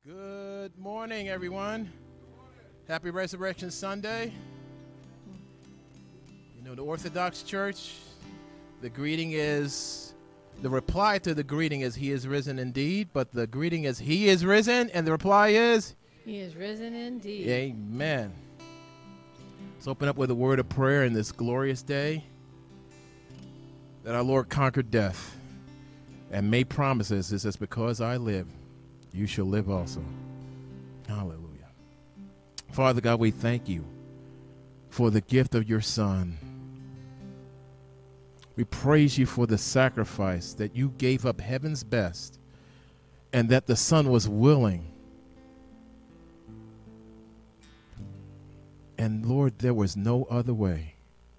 Good morning, everyone. Happy Resurrection Sunday. You know, the Orthodox Church, the reply to the greeting is, He is risen indeed, but the greeting is, He is risen, and the reply is, He is risen indeed. Amen. Let's open up with a word of prayer in this glorious day that our Lord conquered death and made promises. It says, because I live, you shall live also. Hallelujah. Father God, we thank you for the gift of your Son. We praise you for the sacrifice that you gave up heaven's best and that the Son was willing. And Lord, there was no other way.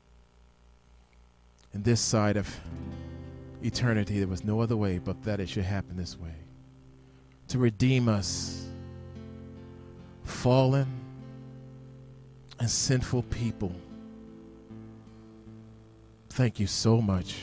In this side of eternity, there was no other way but that it should happen this way. To redeem us, fallen and sinful people. Thank you so much.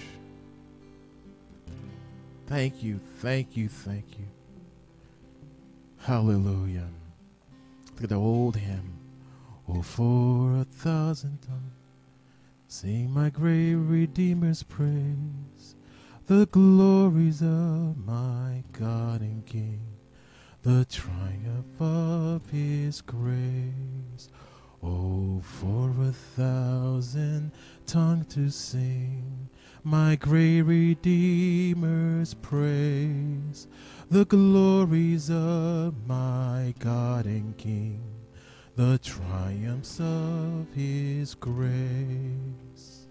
Thank you, thank you, thank you. Hallelujah. Look at the old hymn. Oh, for 1,000 tongues, sing my great Redeemer's praise, the glories of my God and King, the triumph of his grace. Oh, for 1,000 tongues to sing my great Redeemer's praise, the glories of my God and King, the triumphs of his grace.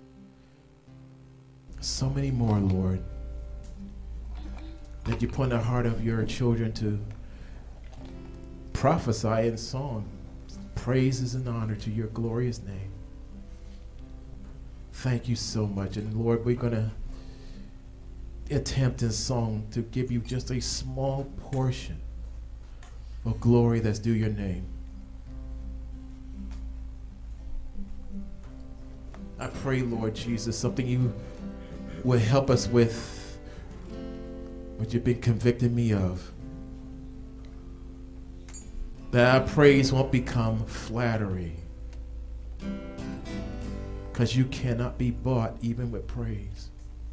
So many more, Lord, that you put in the heart of your children to prophesy in song. Praises and honor to your glorious name. Thank you so much. And Lord, we're going to attempt in song to give you just a small portion of glory that's due your name. I pray, Lord Jesus, something you will help us with, what you've been convicting me of. That our praise won't become flattery, because you cannot be bought even with praise.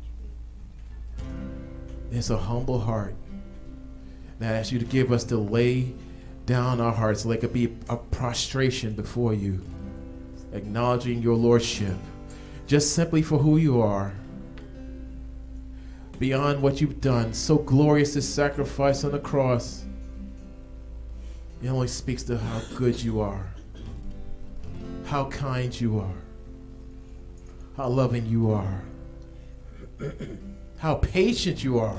It's a humble heart that asks you to give us to lay down our hearts like it be a prostration before you, acknowledging your lordship, just simply for who you are, beyond what you've done. So glorious this sacrifice on the cross. It only speaks to how good you are, how kind you are, how loving you are, how patient you are.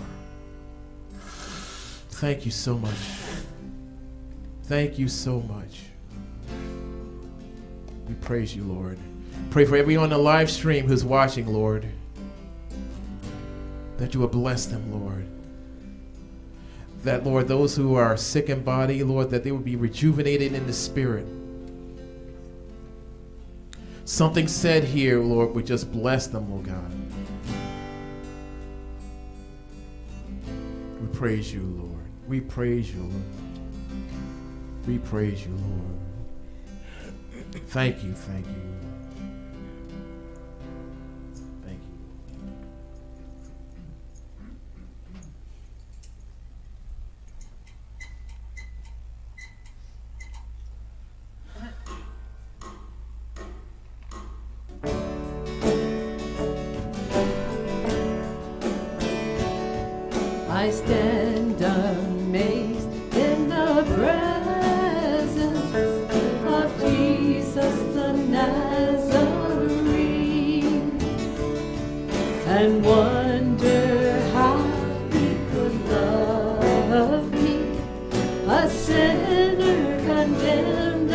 Thank you so much. Thank you so much. We praise you, Lord. Pray for everyone on the live stream who's watching, Lord, that you will bless them, Lord. That, Lord, those who are sick in body, Lord, that they will be rejuvenated in the spirit. Something said here, Lord, we just bless them, oh God. We praise you, Lord. We praise you, Lord. We praise you, Lord. Thank you, thank you. Thank you. I stand amazed in the presence of Jesus the Nazarene, and wonder how he could love me, a sinner condemned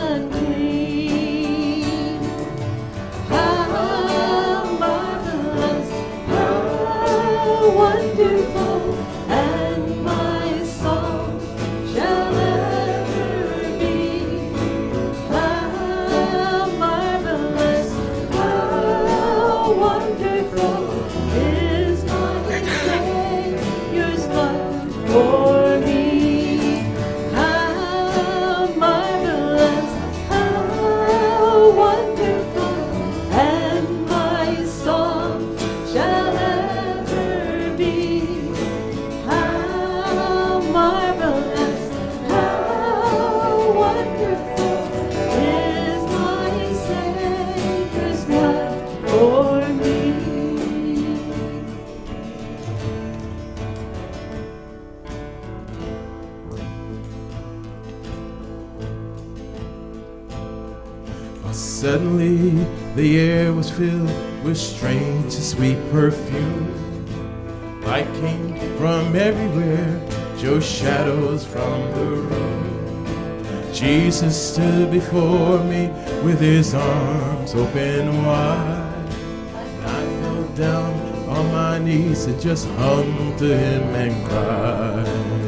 unclean. How marvelous, how wonderful, and my song shall ever be. How marvelous, how wonderful is my Savior's love for me. wonderful is my Savior's love for me. Suddenly the air was filled with strange and sweet perfume. Light came from everywhere, showed shadows from the room. Jesus stood before me with his arms open wide. I fell down on my knees and just hung to him and cried.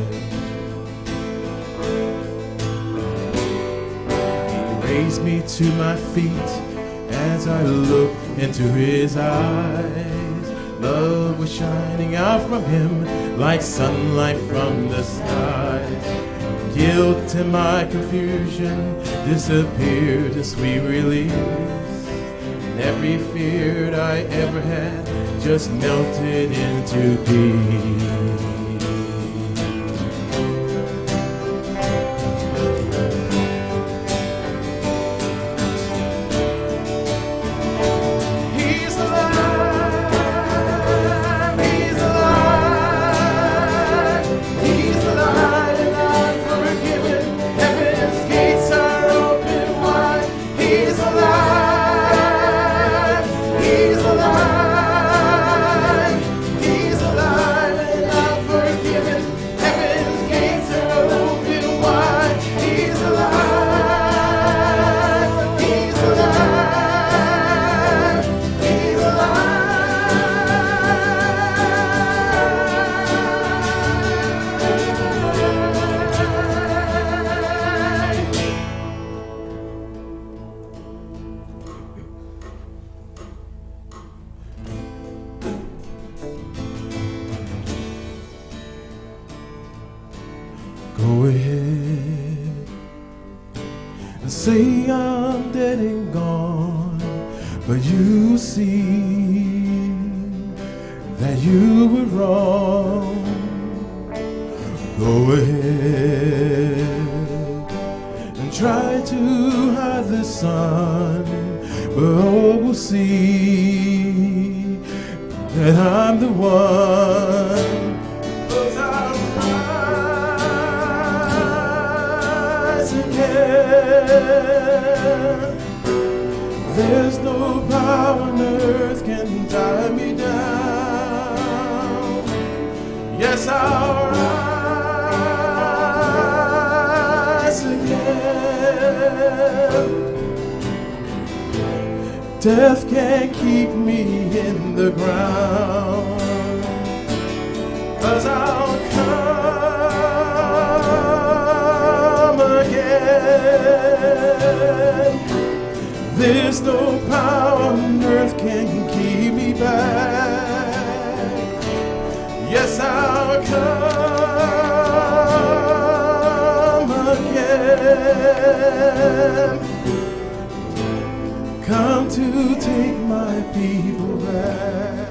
Raised me to my feet as I looked into his eyes. Love was shining out from him like sunlight from the skies. Guilt and my confusion disappeared in sweet release. And every fear I ever had just melted into peace. Go ahead and say I'm dead and gone, but you see that you were wrong. Go ahead and try to hide the sun, but all will see that I'm the one. There's no power on earth can tie me down. Yes, I'll rise again. Death can't keep me in the ground, 'cause I'll come again. There's no power on earth can keep me back. Yes, I'll come again. Come to take my people back.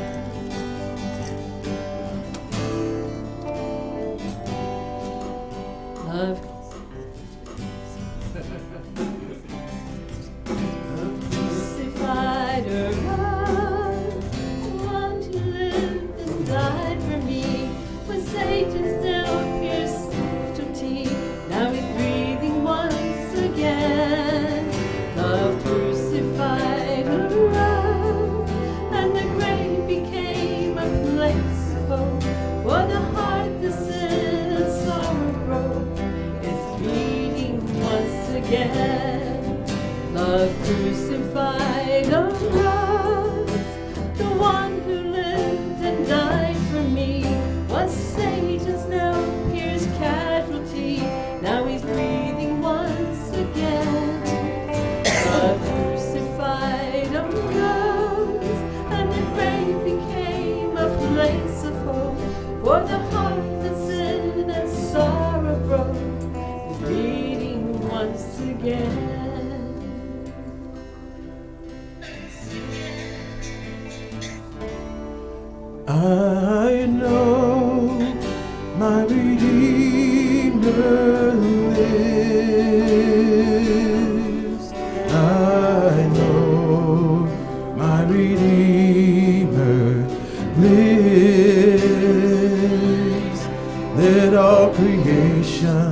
Love. Crucified around, one who lived and died for me, when Satan's nail pierced cruelty, now he's breathing once again. Love crucified around, and the grave became a place of hope for the heart that sin and sorrow broke. Is beating once again. Love crucified around, the one who lived and died for me, was Satan's nail pierced casualty. Now he's breathing once again. Love crucified around, and the grave became a place of hope for the heart that sin and sorrow broke. Is beating once again. I know my Redeemer lives. creation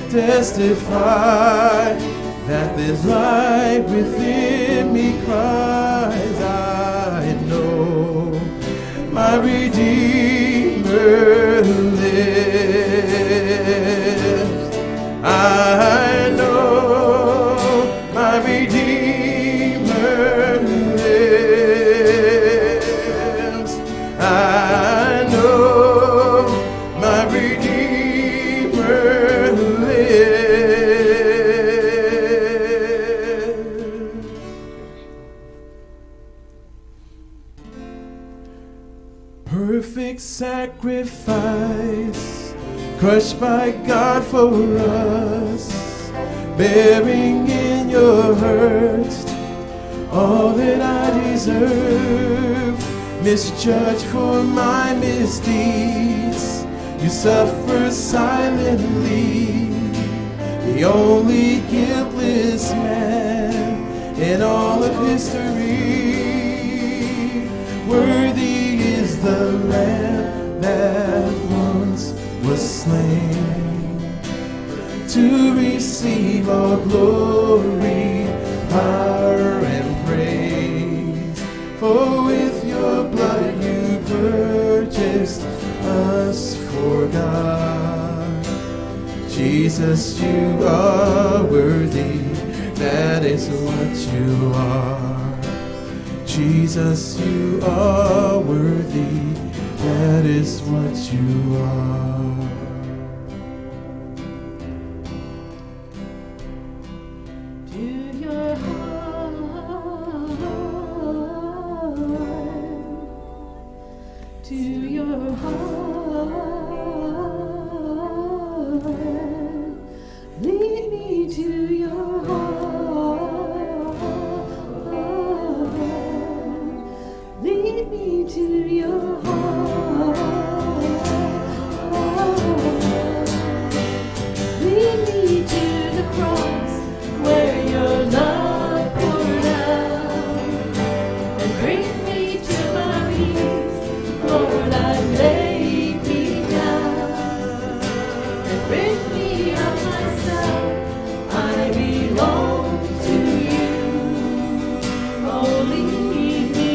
testify that this life within me cries. I know my Redeemer lives. I know my Redeemer lives. I know my Redeemer lives. Perfect sacrifice, crushed by God for us, bearing in your hurts all that I deserve, misjudged for my misdeeds. You suffer silently, the only guiltless man in all of history. Worthy is the Lamb that once was slain to receive all glory, power, and praise. For with your blood you purchased us for God. Jesus, you are worthy, that is what you are. Jesus, you are worthy, that is what you are. To your heart, to your heart, lead me to your heart, lead me to your heart, lead me to the cross where your love poured out, and bring me to my knees, Lord, I lay me down, and bring me of myself, I belong to you, oh lead me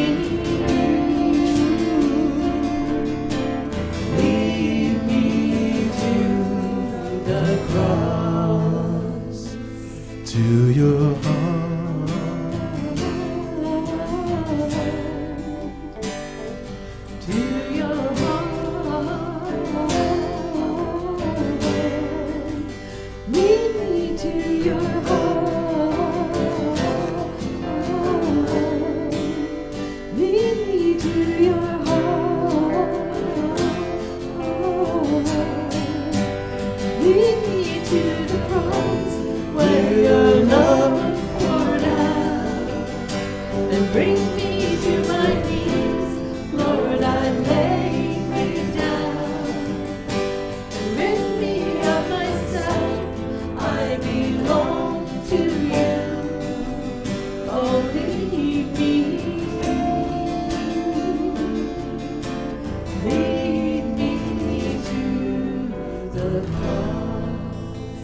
to the cross. To your heart, To your heart, lead me to your heart, lead me to your heart, lead me to the cross where your love poured out, and bring me to my knees, Lord, I lay me down, and rid me of myself, I belong to you, oh lead me to the cross.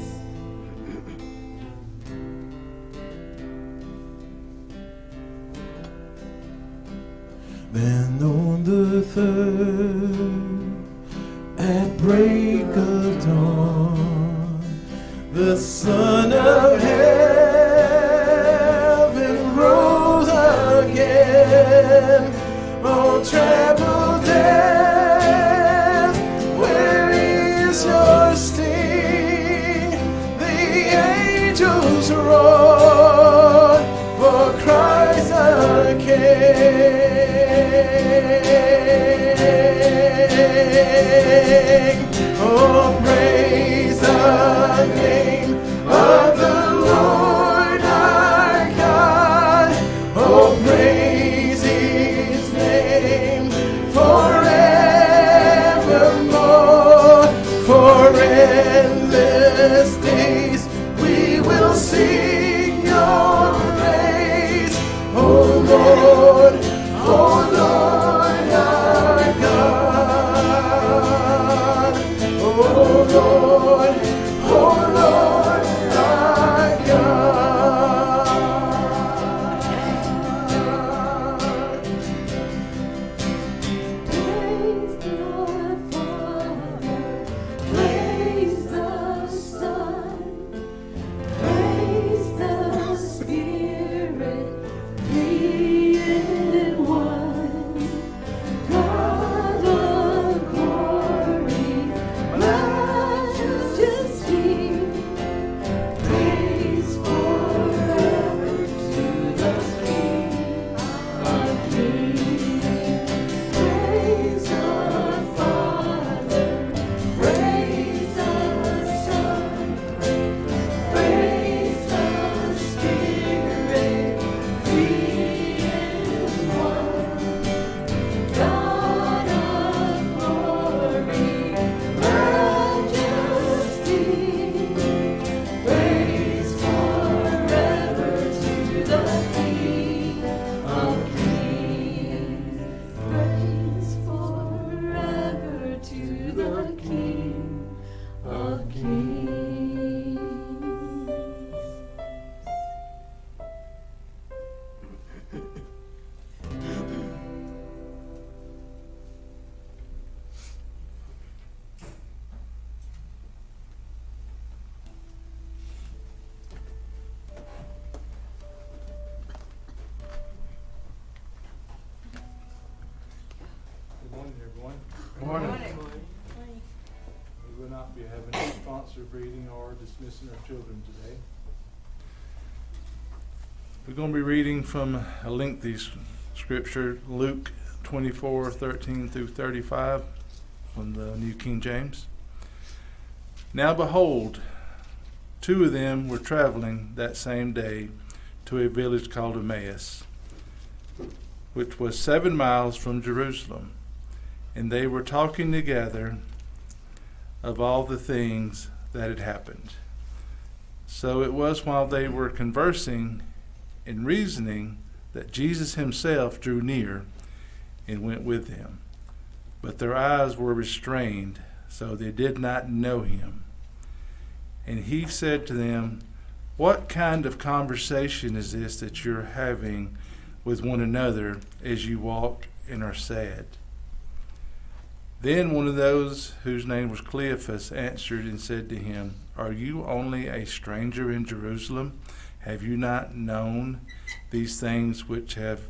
then on the third, at break of dawn, the Son of Heaven rose again. Oh, troubled death, where is your sting? The angels roared for Christ the King. Oh, praise the name of the Lord our God. Oh, praise His name forevermore. For endless days we will sing your praise. Oh Lord, our God. Oh Morning. We will not be having a sponsored reading or dismissing our children today. We're going to be reading from a lengthy scripture, Luke 24:13 through 35 from the New King James. Now behold, two of them were traveling that same day to a village called Emmaus, which was 7 miles from Jerusalem. And they were talking together of all the things that had happened. So it was while they were conversing and reasoning that Jesus himself drew near and went with them. But their eyes were restrained, so they did not know him. And he said to them, "What kind of conversation is this that you're having with one another as you walk and are sad?" Then one of those whose name was Cleophas answered and said to him, "Are you only a stranger in Jerusalem? Have you not known these things which have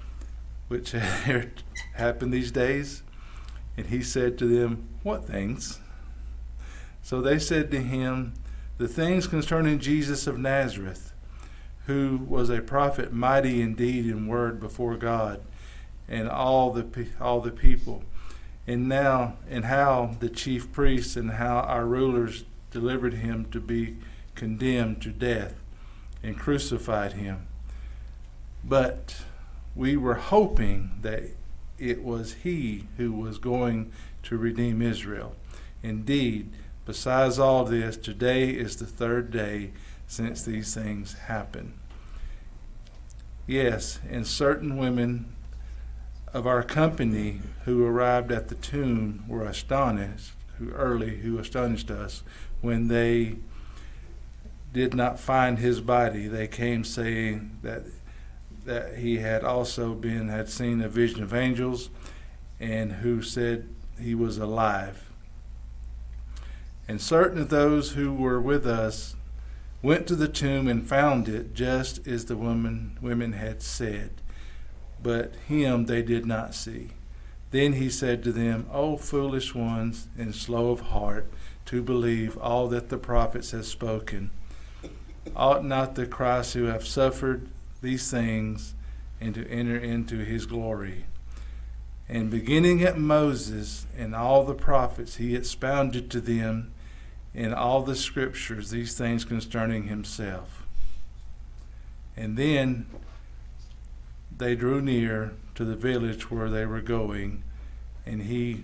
happened these days?" And he said to them, "What things?" So they said to him, "The things concerning Jesus of Nazareth, who was a prophet, mighty in deed and word before God and all the people. And how the chief priests and how our rulers delivered him to be condemned to death and crucified him. But we were hoping that it was he who was going to redeem Israel. Indeed, besides all this, today is the third day since these things happened. Yes, and certain women of our company who arrived at the tomb were astonished, who astonished us when they did not find his body. They came saying that he had also had seen a vision of angels, and who said he was alive. And certain of those who were with us went to the tomb and found it just as the women had said, but him they did not see. Then he said to them, "O foolish ones and slow of heart to believe all that the prophets have spoken. Ought not the Christ who have suffered these things and to enter into his glory?" And beginning at Moses and all the prophets, he expounded to them in all the scriptures these things concerning himself. And then they drew near to the village where they were going, and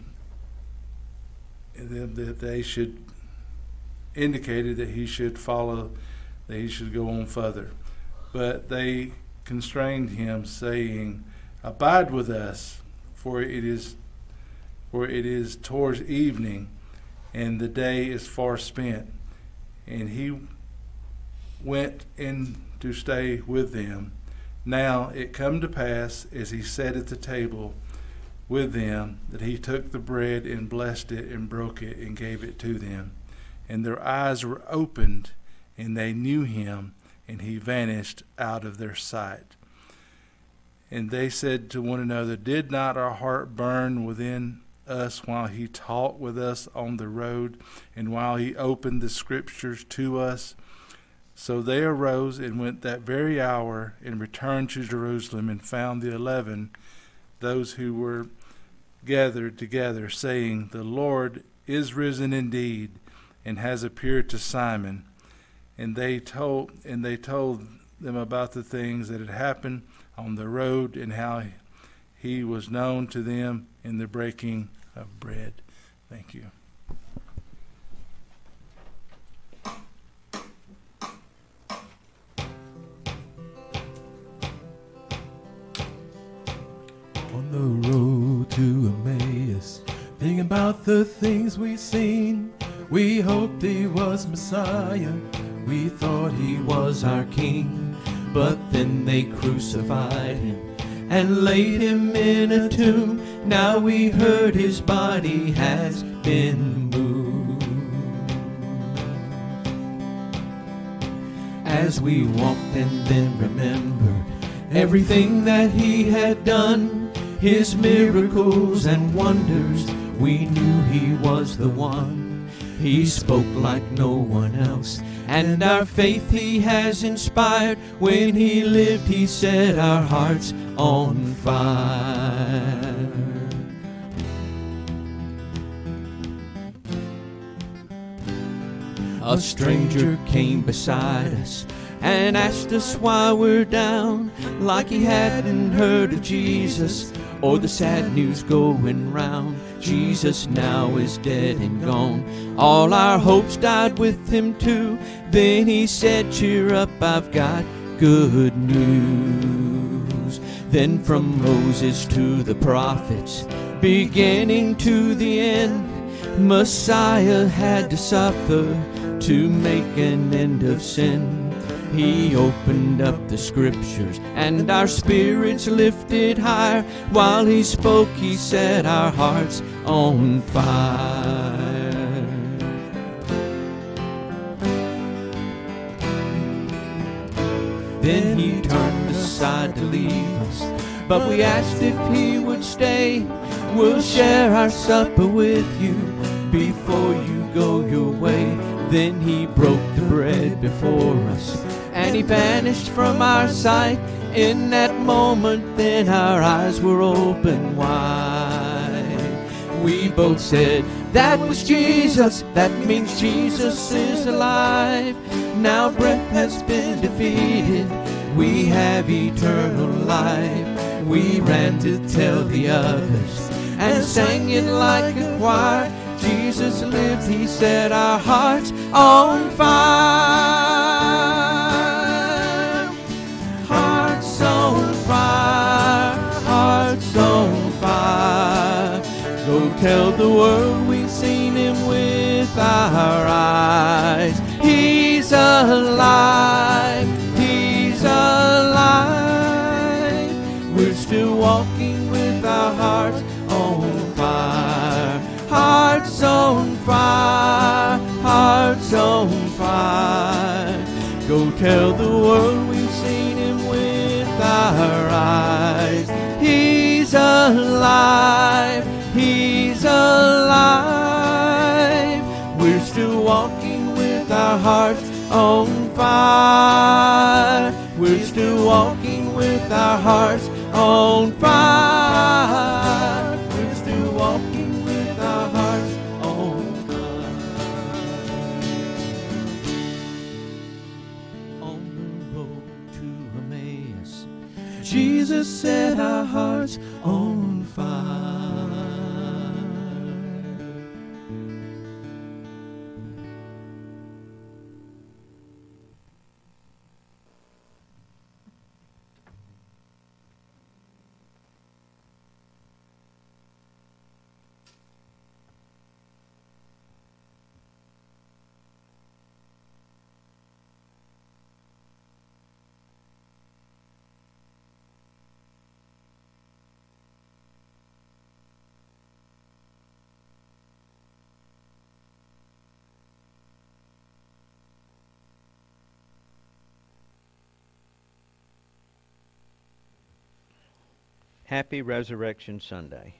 they should indicated that he should follow, that he should go on further. But they constrained him, saying, "Abide with us, for it is towards evening, and the day is far spent." And he went in to stay with them. Now it come to pass, as he sat at the table with them, that he took the bread and blessed it and broke it and gave it to them. And their eyes were opened, and they knew him, and he vanished out of their sight. And they said to one another, "Did not our heart burn within us while he talked with us on the road, and while he opened the scriptures to us?" So they arose and went that very hour and returned to Jerusalem, and found the 11, those who were gathered together, saying, "The Lord is risen indeed, and has appeared to Simon." And they told them about the things that had happened on the road, and how he was known to them in the breaking of bread. Thank you. On the road to Emmaus, thinking about the things we've seen, we hoped he was Messiah, we thought he was our King. But then they crucified him and laid him in a tomb. Now we heard his body has been moved. As we walked and then remembered everything that he had done, his miracles and wonders, We knew he was the one. He spoke like no one else, and our faith he has inspired. When he lived, he set our hearts on fire. A stranger came beside us and asked us why we're down, like he hadn't heard of Jesus or the sad news going round. Jesus now is dead and gone. All our hopes died with him too. Then he said, cheer up, I've got good news. Then from Moses to the prophets, beginning to the end, Messiah had to suffer to make an end of sin. He opened up the scriptures and our spirits lifted higher. While he spoke, he set our hearts on fire. Then he turned aside to leave us, but we asked if he would stay. We'll share our supper with you before you go your way. Then he broke the bread before us, and he vanished from our sight. In that moment, then our eyes were open wide. We both said, that was Jesus, that means Jesus is alive. Now death has been defeated, we have eternal life. We ran to tell the others and sang it like a choir. Jesus lived, he set our hearts on fire. Hearts on fire, hearts on fire. Go tell the world we've seen him with our eyes. He's alive, he's alive. We're still walking with our hearts on fire. Hearts on fire, hearts on fire. Go tell the world we've seen him with our eyes. He's alive, he's alive. We're still walking with our hearts on fire. We're still walking with our hearts on fire. We're still walking with our hearts on fire. On the road to Emmaus, Jesus set our hearts on fire. Happy Resurrection Sunday.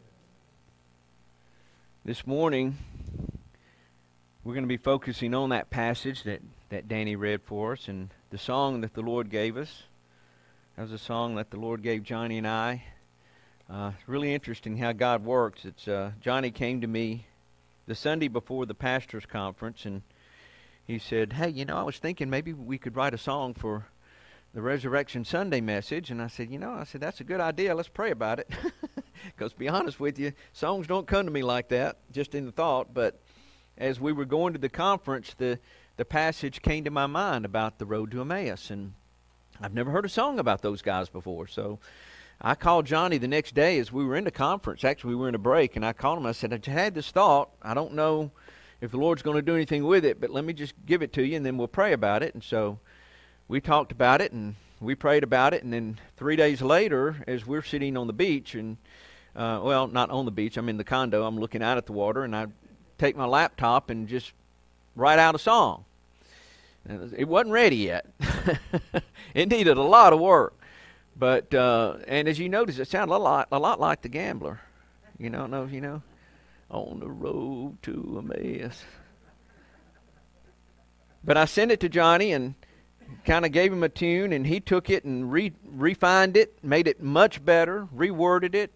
This morning, we're going to be focusing on that passage that Danny read for us and the song that the Lord gave us. That was a song that the Lord gave Johnny and I. Really interesting how God works. It's Johnny came to me the Sunday before the pastor's conference, and he said, hey, I was thinking maybe we could write a song for the Resurrection Sunday message. And I said, that's a good idea. Let's pray about it. Because to be honest with you, songs don't come to me like that, just in the thought. But as we were going to the conference, the passage came to my mind about the road to Emmaus. And I've never heard a song about those guys before. So I called Johnny the next day as we were in the conference. Actually, we were in a break. And I called him. I said, I had this thought. I don't know if the Lord's going to do anything with it, but let me just give it to you, and then we'll pray about it. And so we talked about it, and we prayed about it, and then 3 days later, as we're sitting on the beach, and well, not on the beach, I'm in the condo, I'm looking out at the water, and I take my laptop and just write out a song. And it wasn't ready yet. It needed a lot of work. But, and as you notice, it sounded a lot like The Gambler. I don't know if you know. On the road to Emmaus. But I sent it to Johnny and kind of gave him a tune, and he took it and refined it, made it much better, reworded it.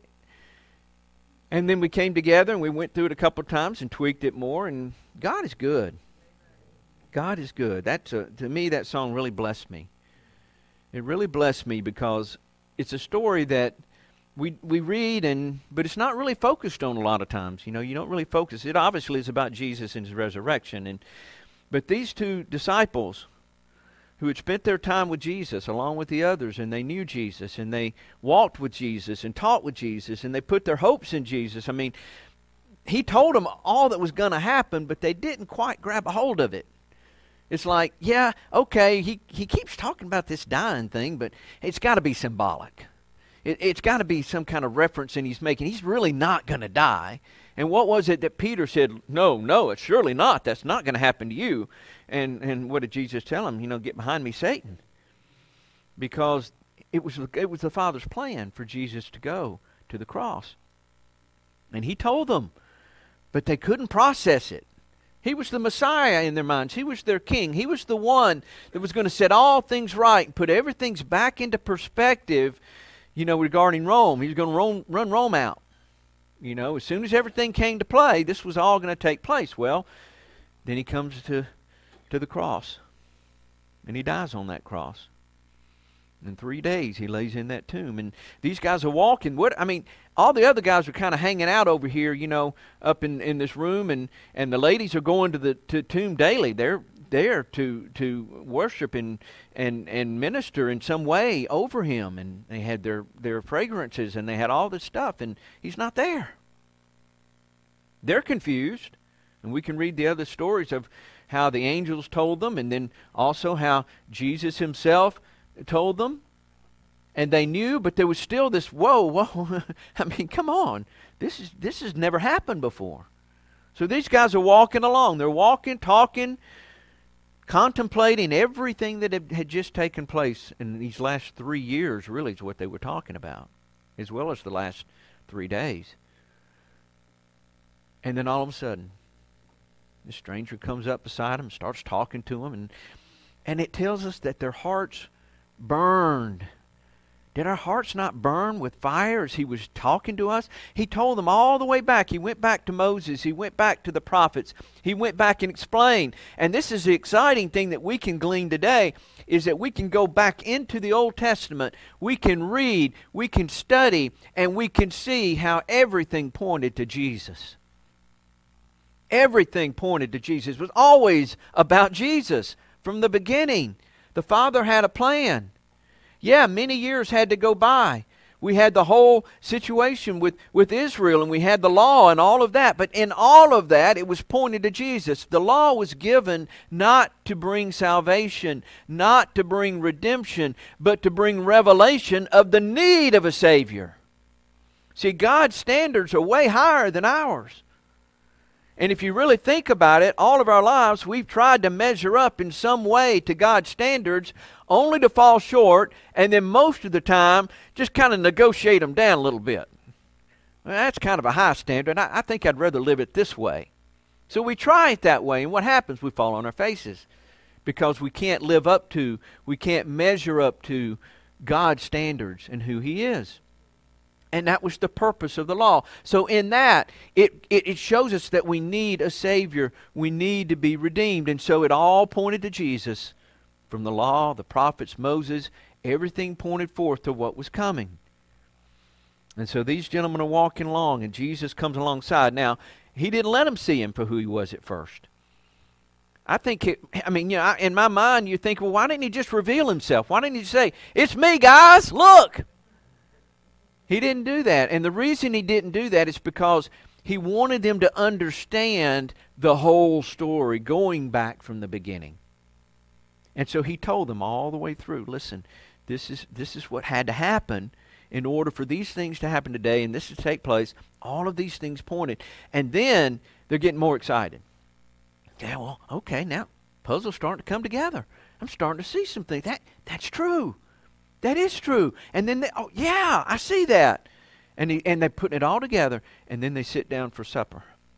And then we came together and we went through it a couple of times and tweaked it more, and God is good. God is good. To me, that song really blessed me. It really blessed me because it's a story that we read, but it's not really focused on a lot of times. You know, you don't really focus. It obviously is about Jesus and his resurrection. But these two disciples who had spent their time with Jesus along with the others, and they knew Jesus, and they walked with Jesus and taught with Jesus, and they put their hopes in Jesus. I mean, he told them all that was going to happen, but they didn't quite grab a hold of it. It's like, yeah, okay, he keeps talking about this dying thing, but it's got to be symbolic. It's got to be some kind of reference and he's making. He's really not going to die. And what was it that Peter said, no, it's surely not. That's not going to happen to you. And what did Jesus tell him? Get behind me, Satan. Because it was the Father's plan for Jesus to go to the cross. And he told them, but they couldn't process it. He was the Messiah in their minds. He was their king. He was the one that was going to set all things right and put everything back into perspective, regarding Rome. He was going to run Rome out. As soon as everything came to play, this was all going to take place. Well, then he comes to the cross, and he dies on that cross. In 3 days, he lays in that tomb. And these guys are walking. All the other guys are kind of hanging out over here, up in this room, and the ladies are going to the tomb daily. They're there to worship and minister in some way over him. And they had their fragrances, and they had all this stuff, and he's not there. They're confused. And we can read the other stories of how the angels told them, and then also how Jesus himself told them. And they knew, but there was still this, whoa. Come on. This has never happened before. So these guys are walking along. They're walking, talking, contemplating everything that had just taken place in these last 3 years, really, is what they were talking about, as well as the last 3 days. And then all of a sudden, the stranger comes up beside them, starts talking to them, and it tells us that their hearts burned. Did our hearts not burn with fire as he was talking to us? He told them all the way back. He went back to Moses. He went back to the prophets. He went back and explained. And this is the exciting thing that we can glean today, is that we can go back into the Old Testament. We can read, we can study, and we can see how everything pointed to Jesus. Everything pointed to Jesus. It was always about Jesus from the beginning. The Father had a plan. Yeah, many years had to go by. We had the whole situation with Israel, and we had the law and all of that. But in all of that, it was pointed to Jesus. The law was given not to bring salvation, not to bring redemption, but to bring revelation of the need of a Savior. See, God's standards are way higher than ours. And if you really think about it, all of our lives we've tried to measure up in some way to God's standards, only to fall short, and then most of the time just kind of negotiate them down a little bit. Well, that's kind of a high standard. I think I'd rather live it this way. So we try it that way, and what happens? We fall on our faces because we can't we can't measure up to God's standards and who He is. And that was the purpose of the law. So in that, it shows us that we need a Savior. We need to be redeemed. And so it all pointed to Jesus. From the law, the prophets, Moses, everything pointed forth to what was coming. And so these gentlemen are walking along, and Jesus comes alongside. Now, He didn't let them see Him for who He was at first. I think, in my mind, you think, well, why didn't He just reveal Himself? Why didn't He say, it's me, guys, look! He didn't do that. And the reason He didn't do that is because He wanted them to understand the whole story, going back from the beginning. And so He told them all the way through, listen, this is what had to happen in order for these things to happen today and this to take place. All of these things pointed. And then they're getting more excited. Yeah, well, okay, now puzzle's starting to come together. I'm starting to see some things. That's true. That is true. And then I see that. And they're putting it all together, and then they sit down for supper.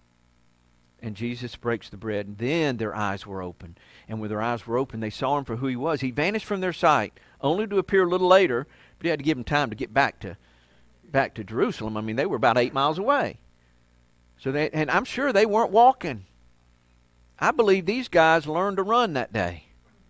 And Jesus breaks the bread. And then their eyes were open. And when their eyes were open, they saw him for who he was. He vanished from their sight, only to appear a little later. But he had to give them time to get back to Jerusalem. I mean, they were about 8 miles away. And I'm sure they weren't walking. I believe these guys learned to run that day.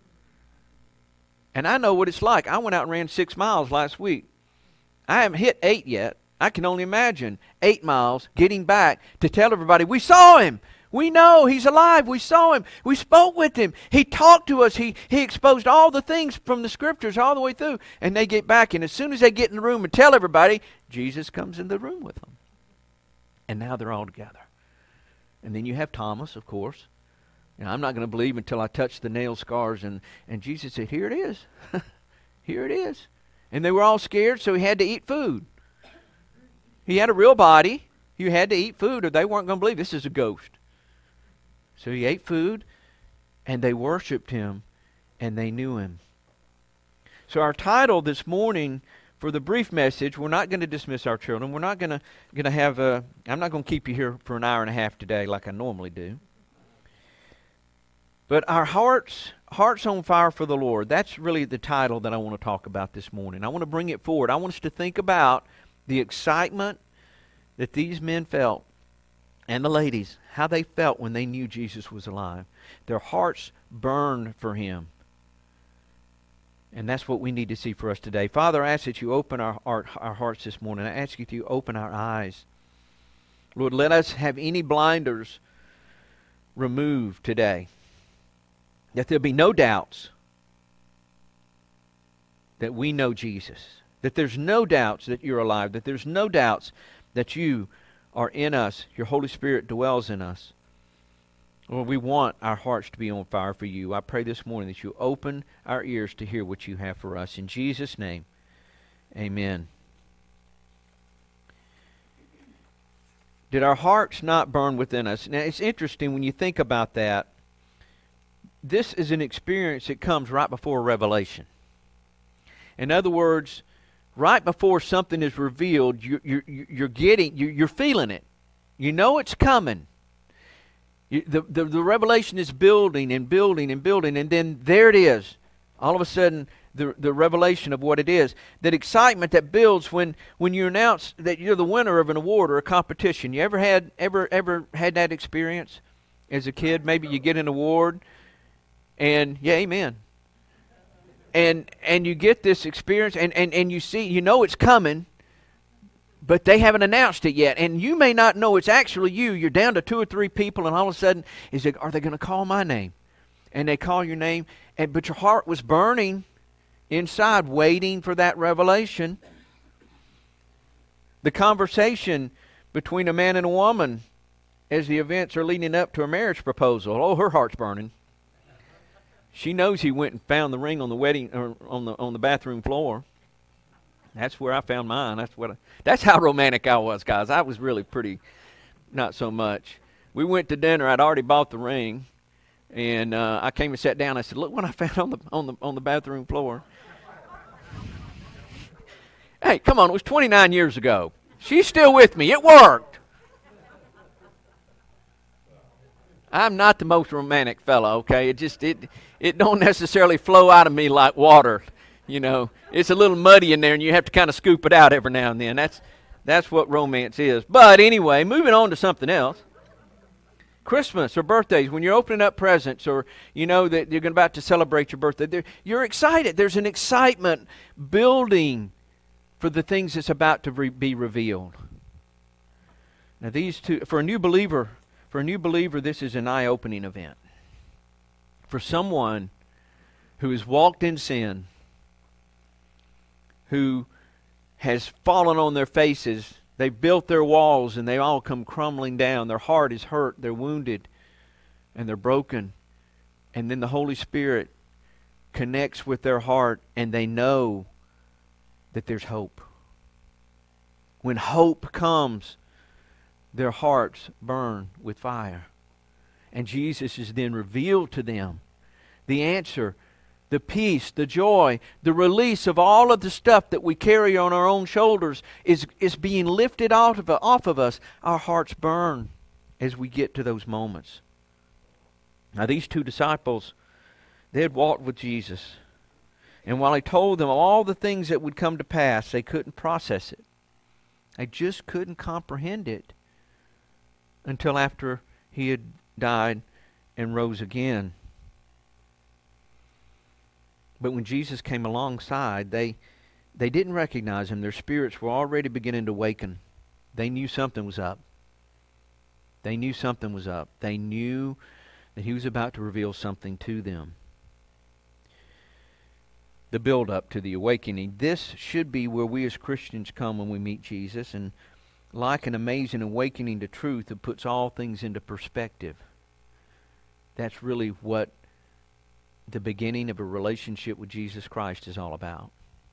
And I know what it's like. I went out and ran 6 miles last week. I haven't hit 8 yet. I can only imagine 8 miles getting back to tell everybody, we saw him. We know he's alive. We saw him. We spoke with him. He talked to us. He exposed all the things from the scriptures all the way through. And they get back, and as soon as they get in the room and tell everybody, Jesus comes in the room with them. And now they're all together. And then you have Thomas, of course. Now, I'm not going to believe until I touch the nail scars. And Jesus said, here it is. Here it is. And they were all scared, so he had to eat food. He had a real body. You had to eat food, or they weren't going to believe this is a ghost. So he ate food, and they worshiped him, and they knew him. So our title this morning for the brief message, we're not going to dismiss our children. We're not going to have I'm not going to keep you here for an hour and a half today like I normally do. But our hearts on fire for the Lord, that's really the title that I want to talk about this morning. I want to bring it forward. I want us to think about the excitement that these men felt, and the ladies, how they felt when they knew Jesus was alive. Their hearts burned for him. And that's what we need to see for us today. Father, I ask that you open our hearts this morning. I ask you to open our eyes. Lord, let us have any blinders removed today. That there'll be no doubts that we know Jesus. That there's no doubts that you're alive. That there's no doubts that you are in us. Your Holy Spirit dwells in us. Lord, we want our hearts to be on fire for you. I pray this morning that you open our ears to hear what you have for us. In Jesus' name, amen. Did our hearts not burn within us? Now, it's interesting when you think about that. This is an experience that comes right before revelation. In other words, right before something is revealed, you're feeling it. You know it's coming. The revelation is building and building and building, and then there it is. All of a sudden, the revelation of what it is. That excitement that builds when you announce that you're the winner of an award or a competition. You ever had that experience as a kid? Maybe you get an award, and yeah, amen. And you get this experience, and you see, you know it's coming, but they haven't announced it yet. And you may not know it's actually you. You're down to 2 or 3 people, and all of a sudden, are they going to call my name? And they call your name, but your heart was burning inside, waiting for that revelation. The conversation between a man and a woman as the events are leading up to a marriage proposal. Oh, her heart's burning. She knows he went and found the ring on the wedding or on the bathroom floor. That's where I found mine. That's how romantic I was, guys. I was really pretty, not so much. We went to dinner. I'd already bought the ring, and I came and sat down. I said, "Look what I found on the bathroom floor." Hey, come on! It was 29 years ago. She's still with me. It worked. I'm not the most romantic fellow, okay? It don't necessarily flow out of me like water, you know. It's a little muddy in there, and you have to kind of scoop it out every now and then. That's what romance is. But anyway, moving on to something else. Christmas or birthdays, when you're opening up presents, or you know that you're about to celebrate your birthday, you're excited. There's an excitement building for the things that's about to be revealed. Now, these two, for a new believer, this is an eye-opening event. For someone who has walked in sin, who has fallen on their faces, they've built their walls and they all come crumbling down. Their heart is hurt, they're wounded, and they're broken. And then the Holy Spirit connects with their heart, and they know that there's hope. When hope comes, their hearts burn with fire. And Jesus is then revealed to them. The answer, the peace, the joy, the release of all of the stuff that we carry on our own shoulders is being lifted off of us. Our hearts burn as we get to those moments. Now, these two disciples, they had walked with Jesus. And while he told them all the things that would come to pass, they couldn't process it. They just couldn't comprehend it until after he had died and rose again. But when Jesus came alongside, they didn't recognize him. Their spirits were already beginning to awaken. They knew something was up. They knew something was up. They knew that he was about to reveal something to them. The build-up to the awakening. This should be where we as Christians come when we meet Jesus, and like an amazing awakening to truth that puts all things into perspective. That's really what the beginning of a relationship with Jesus Christ is all about.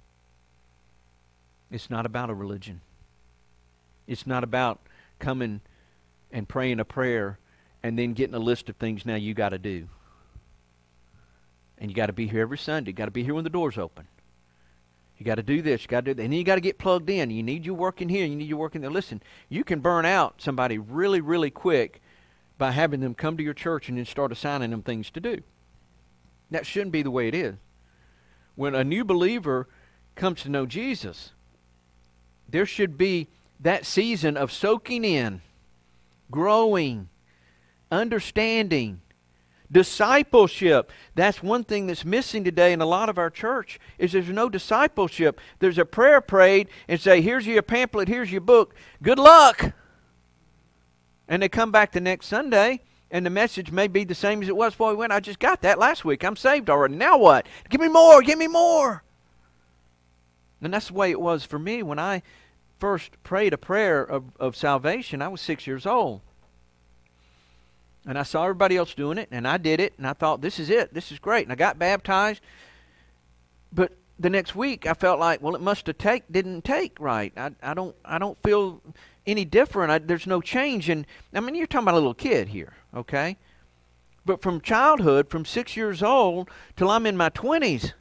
It's not about a religion. It's not about coming and praying a prayer and then getting a list of things now you got to do. And you got to be here every Sunday. You got to be here when the doors open. You got to do this. You got to do that. And then you got to get plugged in. You need your work in here. You need your work in there. Listen, you can burn out somebody really, really quick by having them come to your church and then start assigning them things to do. That shouldn't be the way it is. When a new believer comes to know Jesus, there should be that season of soaking in, growing, understanding, discipleship. That's one thing that's missing today in a lot of our church, is there's no discipleship. There's a prayer prayed and say, here's your pamphlet, here's your book, good luck. And they come back the next Sunday and the message may be the same as it was before we went. I just got that last week. I'm saved already. Now what? Give me more, give me more. And that's the way it was for me when I first prayed a prayer of salvation. I was 6 years old. And I saw everybody else doing it, and I did it, and I thought, this is it. This is great. And I got baptized. But the next week, I felt like, well, it must have didn't take right. I don't feel any different. There's no change. And I mean, you're talking about a little kid here, okay? But from childhood, from 6 years old till I'm in my 20s,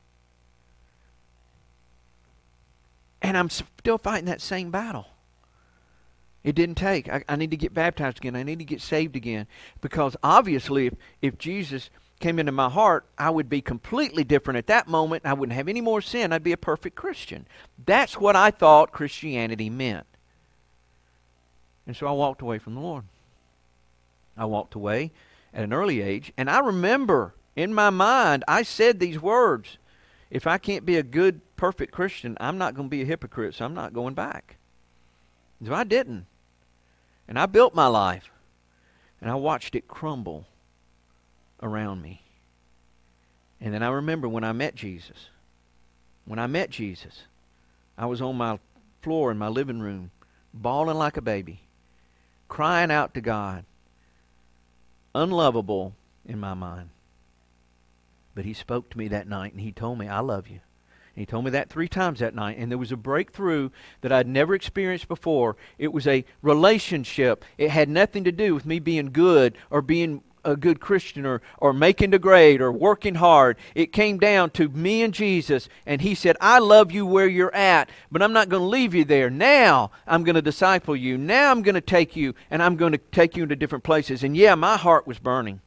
and I'm still fighting that same battle. It didn't take. I need to get baptized again. I need to get saved again. Because obviously, if Jesus came into my heart, I would be completely different at that moment. I wouldn't have any more sin. I'd be a perfect Christian. That's what I thought Christianity meant. And so I walked away from the Lord. I walked away at an early age. And I remember in my mind, I said these words. If I can't be a good, perfect Christian, I'm not going to be a hypocrite, so I'm not going back. So I didn't. And I built my life. And I watched it crumble around me. And then I remember when I met Jesus. When I met Jesus, I was on my floor in my living room, bawling like a baby, crying out to God, unlovable in my mind. But he spoke to me that night and he told me, I love you. And he told me that 3 times that night. And there was a breakthrough that I'd never experienced before. It was a relationship. It had nothing to do with me being good or being a good Christian or making the grade or working hard. It came down to me and Jesus. And he said, I love you where you're at, but I'm not going to leave you there. Now I'm going to disciple you. Now I'm going to take you, and I'm going to take you into different places. And yeah, my heart was burning.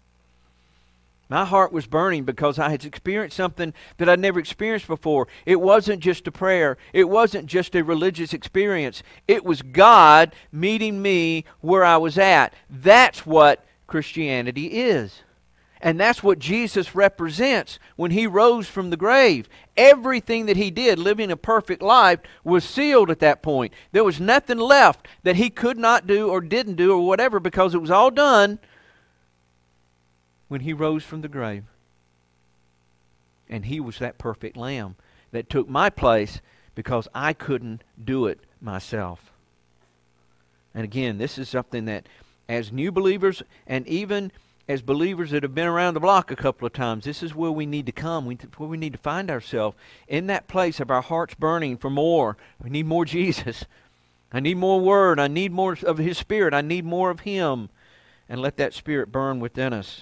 My heart was burning because I had experienced something that I'd never experienced before. It wasn't just a prayer. It wasn't just a religious experience. It was God meeting me where I was at. That's what Christianity is. And that's what Jesus represents when he rose from the grave. Everything that he did, living a perfect life, was sealed at that point. There was nothing left that he could not do or didn't do or whatever, because it was all done when he rose from the grave. And he was that perfect lamb that took my place because I couldn't do it myself. And again, this is something that as new believers and even as believers that have been around the block a couple of times, this is where we need to come, where we need to find ourselves, in that place of our hearts burning for more. We need more Jesus. I need more Word. I need more of His Spirit. I need more of Him. And let that Spirit burn within us.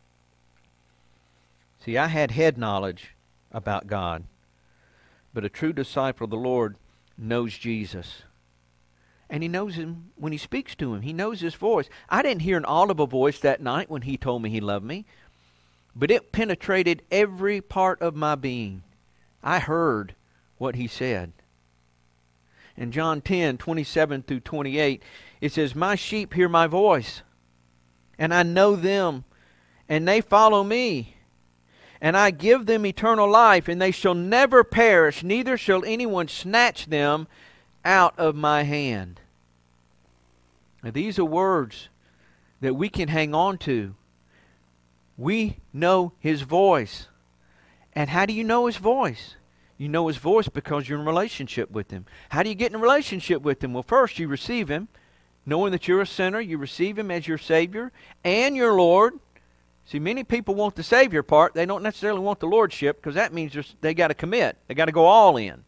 See, I had head knowledge about God, but a true disciple of the Lord knows Jesus. And He knows him when He speaks to him. He knows His voice. I didn't hear an audible voice that night when He told me He loved me, but it penetrated every part of my being. I heard what He said. In John 10:27-28, it says, "My sheep hear my voice, and I know them, and they follow me. And I give them eternal life, and they shall never perish, neither shall anyone snatch them out of my hand." Now, these are words that we can hang on to. We know His voice. And how do you know His voice? You know His voice because you're in a relationship with Him. How do you get in a relationship with Him? Well, first you receive Him. Knowing that you're a sinner, you receive Him as your Savior and your Lord. See, many people want the Savior part. They don't necessarily want the Lordship, because that means they got to commit. They got to go all in.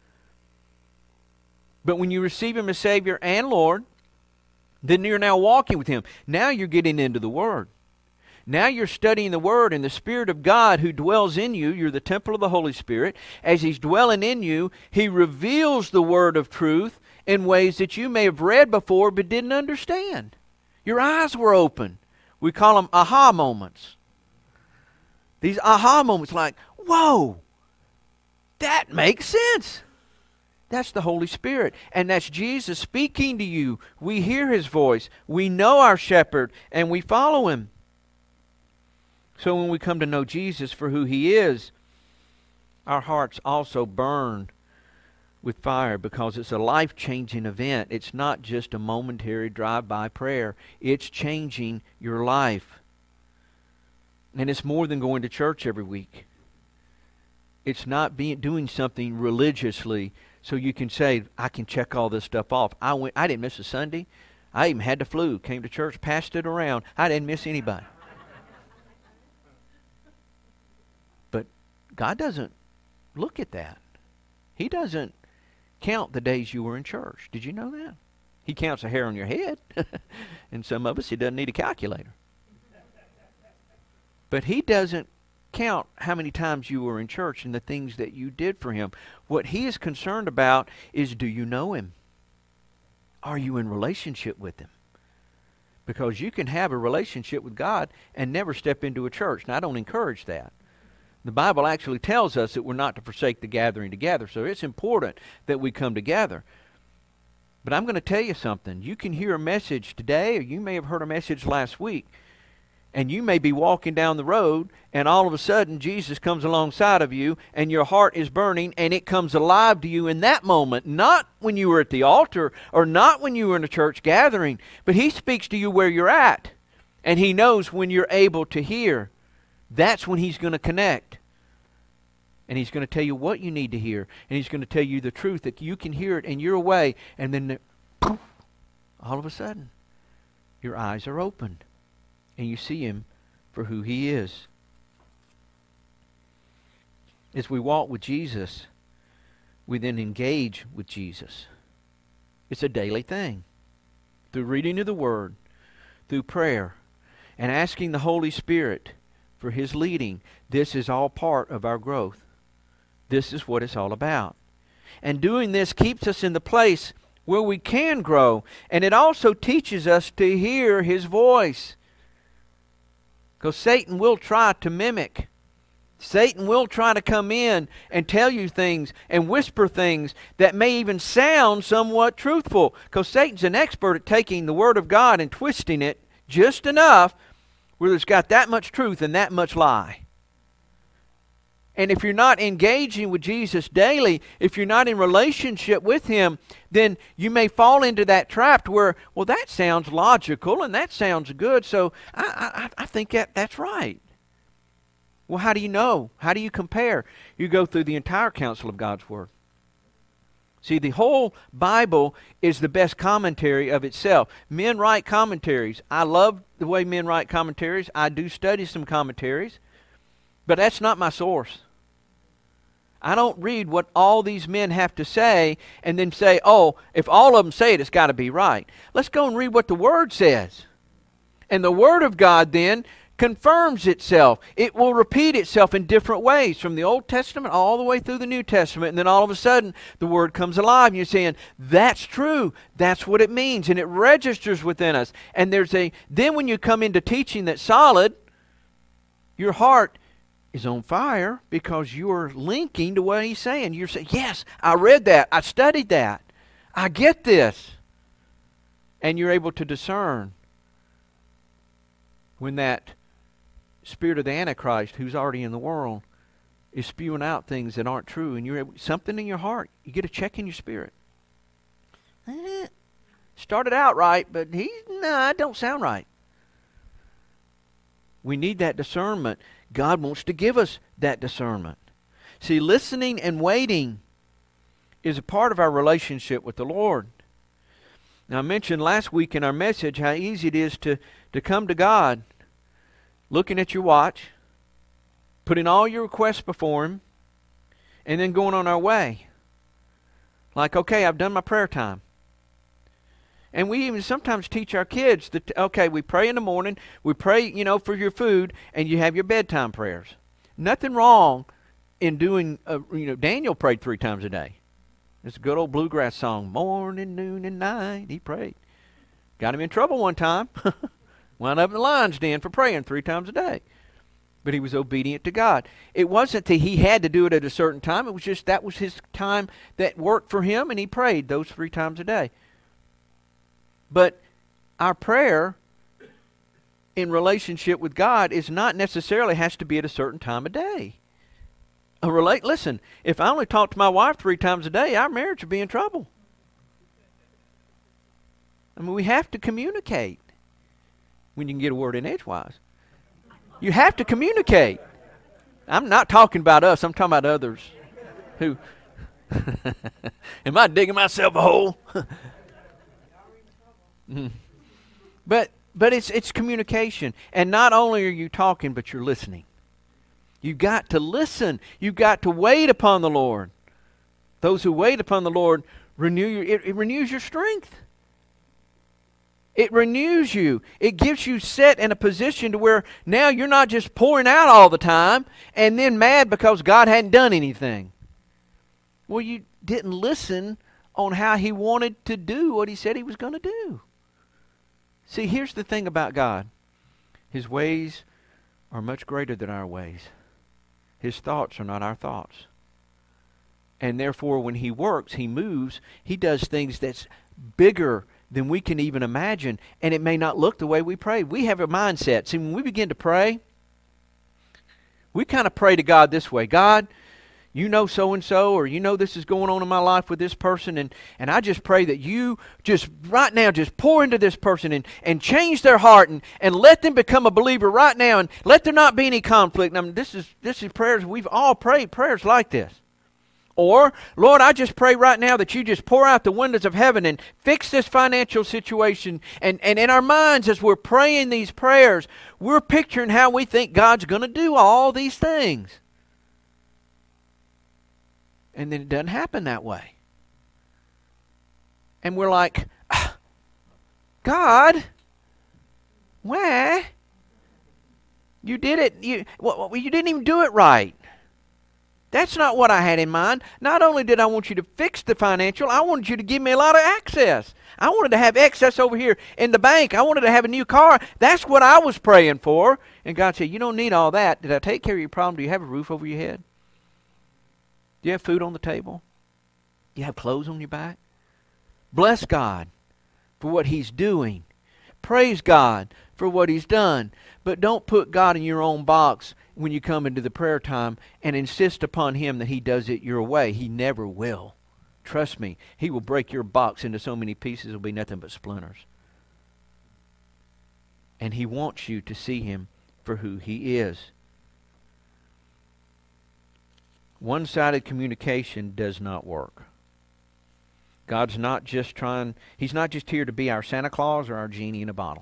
But when you receive Him as Savior and Lord, then you're now walking with Him. Now you're getting into the Word. Now you're studying the Word, and the Spirit of God who dwells in you, you're the temple of the Holy Spirit. As He's dwelling in you, He reveals the Word of truth in ways that you may have read before but didn't understand. Your eyes were open. We call them aha moments. These aha moments like, whoa, that makes sense. That's the Holy Spirit. And that's Jesus speaking to you. We hear His voice. We know our shepherd, and we follow Him. So when we come to know Jesus for who He is, our hearts also burn with fire, because it's a life-changing event. It's not just a momentary drive-by prayer. It's changing your life. And it's more than going to church every week. It's not doing something religiously so you can say, I can check all this stuff off. I didn't miss a Sunday. I even had the flu. Came to church, passed it around. I didn't miss anybody. But God doesn't look at that. He doesn't count the days you were in church. Did you know that? He counts a hair on your head. And some of us, He doesn't need a calculator. But He doesn't count how many times you were in church and the things that you did for Him. What He is concerned about is, do you know Him? Are you in relationship with Him? Because you can have a relationship with God and never step into a church. Now, I don't encourage that. The Bible actually tells us that we're not to forsake the gathering together. So it's important that we come together. But I'm going to tell you something. You can hear a message today, or you may have heard a message last week, and you may be walking down the road, and all of a sudden Jesus comes alongside of you, and your heart is burning, and it comes alive to you in that moment. Not when you were at the altar, or not when you were in a church gathering, but He speaks to you where you're at, and He knows when you're able to hear. That's when He's going to connect. And He's going to tell you what you need to hear, and He's going to tell you the truth that you can hear it in your way, and then poof, all of a sudden your eyes are opened. And you see Him for who He is. As we walk with Jesus, we then engage with Jesus. It's a daily thing. Through reading of the Word, through prayer, and asking the Holy Spirit for His leading. This is all part of our growth. This is what it's all about. And doing this keeps us in the place where we can grow. And it also teaches us to hear His voice. Because Satan will try to mimic. Satan will try to come in and tell you things and whisper things that may even sound somewhat truthful. Because Satan's an expert at taking the Word of God and twisting it just enough where it's got that much truth and that much lie. And if you're not engaging with Jesus daily, if you're not in relationship with Him, then you may fall into that trap where, well, that sounds logical and that sounds good, so I think that's right. Well, how do you know? How do you compare? You go through the entire counsel of God's Word. See, the whole Bible is the best commentary of itself. Men write commentaries. I love the way men write commentaries. I do study some commentaries, but that's not my source. I don't read what all these men have to say and then say, oh, if all of them say it, it's got to be right. Let's go and read what the Word says. And the Word of God then confirms itself. It will repeat itself in different ways from the Old Testament all the way through the New Testament. And then all of a sudden, the Word comes alive. And you're saying, that's true. That's what it means. And it registers within us. And then when you come into teaching that's solid, your heart is on fire because you're linking to what he's saying. You're saying, yes, I read that. I studied that. I get this. And you're able to discern when that spirit of the Antichrist, who's already in the world, is spewing out things that aren't true, and you're able, something in your heart, you get a check in your spirit. Started out right, but it don't sound right. We need that discernment. God wants to give us that discernment. See, listening and waiting is a part of our relationship with the Lord. Now, I mentioned last week in our message how easy it is to come to God looking at your watch, putting all your requests before Him, and then going on our way. Like, okay, I've done my prayer time. And we even sometimes teach our kids that, okay, we pray in the morning, we pray, for your food, and you have your bedtime prayers. Nothing wrong in doing, Daniel prayed 3 times a day. It's a good old bluegrass song, morning, noon, and night, he prayed. Got him in trouble one time. Wound up in the lion's den for praying 3 times a day. But he was obedient to God. It wasn't that he had to do it at a certain time. It was just that was his time that worked for him, and he prayed those 3 times a day. But our prayer in relationship with God is not necessarily has to be at a certain time of day. Listen, if I only talk to my wife 3 times a day, our marriage would be in trouble. I mean, we have to communicate when you can get a word in edgewise. You have to communicate. I'm not talking about us. I'm talking about others who... Am I digging myself a hole? But it's communication. And not only are you talking, but you're listening. You've got to listen. You've got to wait upon the Lord. Those who wait upon the Lord, it renews your strength. It renews you. It gives you set in a position to where now you're not just pouring out all the time and then mad because God hadn't done anything. Well, you didn't listen on how He wanted to do what He said He was going to do. See, here's the thing about God. His ways are much greater than our ways. His thoughts are not our thoughts. And therefore, when He works, He moves, He does things that's bigger than we can even imagine. And it may not look the way we pray. We have a mindset. See, when we begin to pray, we kind of pray to God this way. God, you know so-and-so, or you know this is going on in my life with this person, and I just pray that you just right now just pour into this person and change their heart and let them become a believer right now, and let there not be any conflict. I mean, this is prayers. We've all prayed prayers like this. Or, Lord, I just pray right now that you just pour out the windows of heaven and fix this financial situation. And in our minds, as we're praying these prayers, we're picturing how we think God's going to do all these things. And then it doesn't happen that way. And we're like, God, why? You did it. You didn't even do it right. That's not what I had in mind. Not only did I want you to fix the financial, I wanted you to give me a lot of access. I wanted to have access over here in the bank. I wanted to have a new car. That's what I was praying for. And God said, you don't need all that. Did I take care of your problem? Do you have a roof over your head? Do you have food on the table? Do you have clothes on your back? Bless God for what He's doing. Praise God for what He's done. But don't put God in your own box when you come into the prayer time and insist upon Him that He does it your way. He never will. Trust me, He will break your box into so many pieces it'll be nothing but splinters. And He wants you to see Him for who He is. One-sided communication does not work. God's not just He's not just here to be our Santa Claus or our genie in a bottle.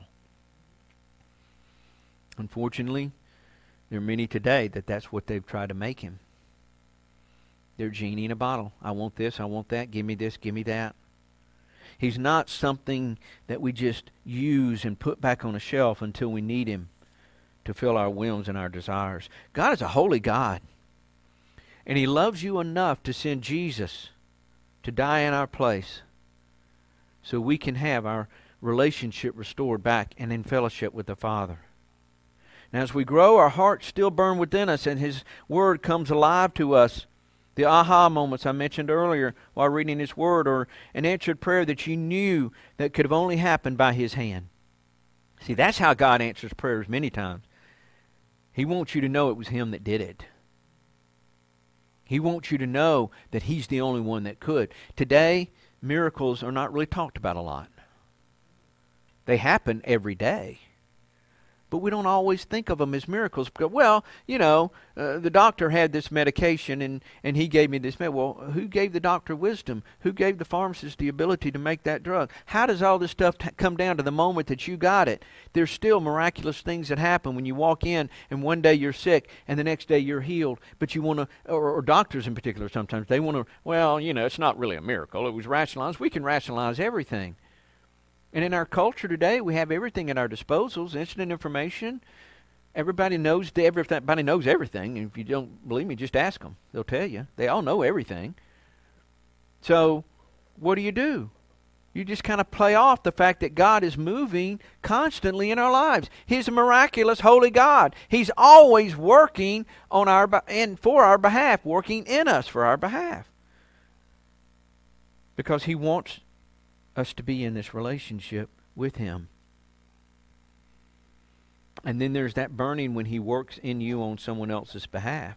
Unfortunately, there are many today that's what they've tried to make Him. They're genie in a bottle. I want this, I want that, give me this, give me that. He's not something that we just use and put back on a shelf until we need Him to fill our whims and our desires. God is a holy God. And He loves you enough to send Jesus to die in our place so we can have our relationship restored back and in fellowship with the Father. Now as we grow, our hearts still burn within us and His Word comes alive to us. The aha moments I mentioned earlier while reading His Word, or an answered prayer that you knew that could have only happened by His hand. See, that's how God answers prayers many times. He wants you to know it was Him that did it. He wants you to know that He's the only one that could. Today, miracles are not really talked about a lot. They happen every day. But we don't always think of them as miracles. Because, well, the doctor had this medication and he gave me this. Well, who gave the doctor wisdom? Who gave the pharmacist the ability to make that drug? How does all this stuff come down to the moment that you got it? There's still miraculous things that happen when you walk in and one day you're sick and the next day you're healed. But you want to, or doctors in particular sometimes, they want to, it's not really a miracle. It was rationalized. We can rationalize everything. And in our culture today, we have everything at our disposals, instant information. Everybody knows everything. And if you don't believe me, just ask them. They'll tell you. They all know everything. So what do? You just kind of play off the fact that God is moving constantly in our lives. He's a miraculous, holy God. He's always working on and for our behalf, working in us for our behalf. Because He wants us to be in this relationship with Him. And then there's that burning when He works in you on someone else's behalf.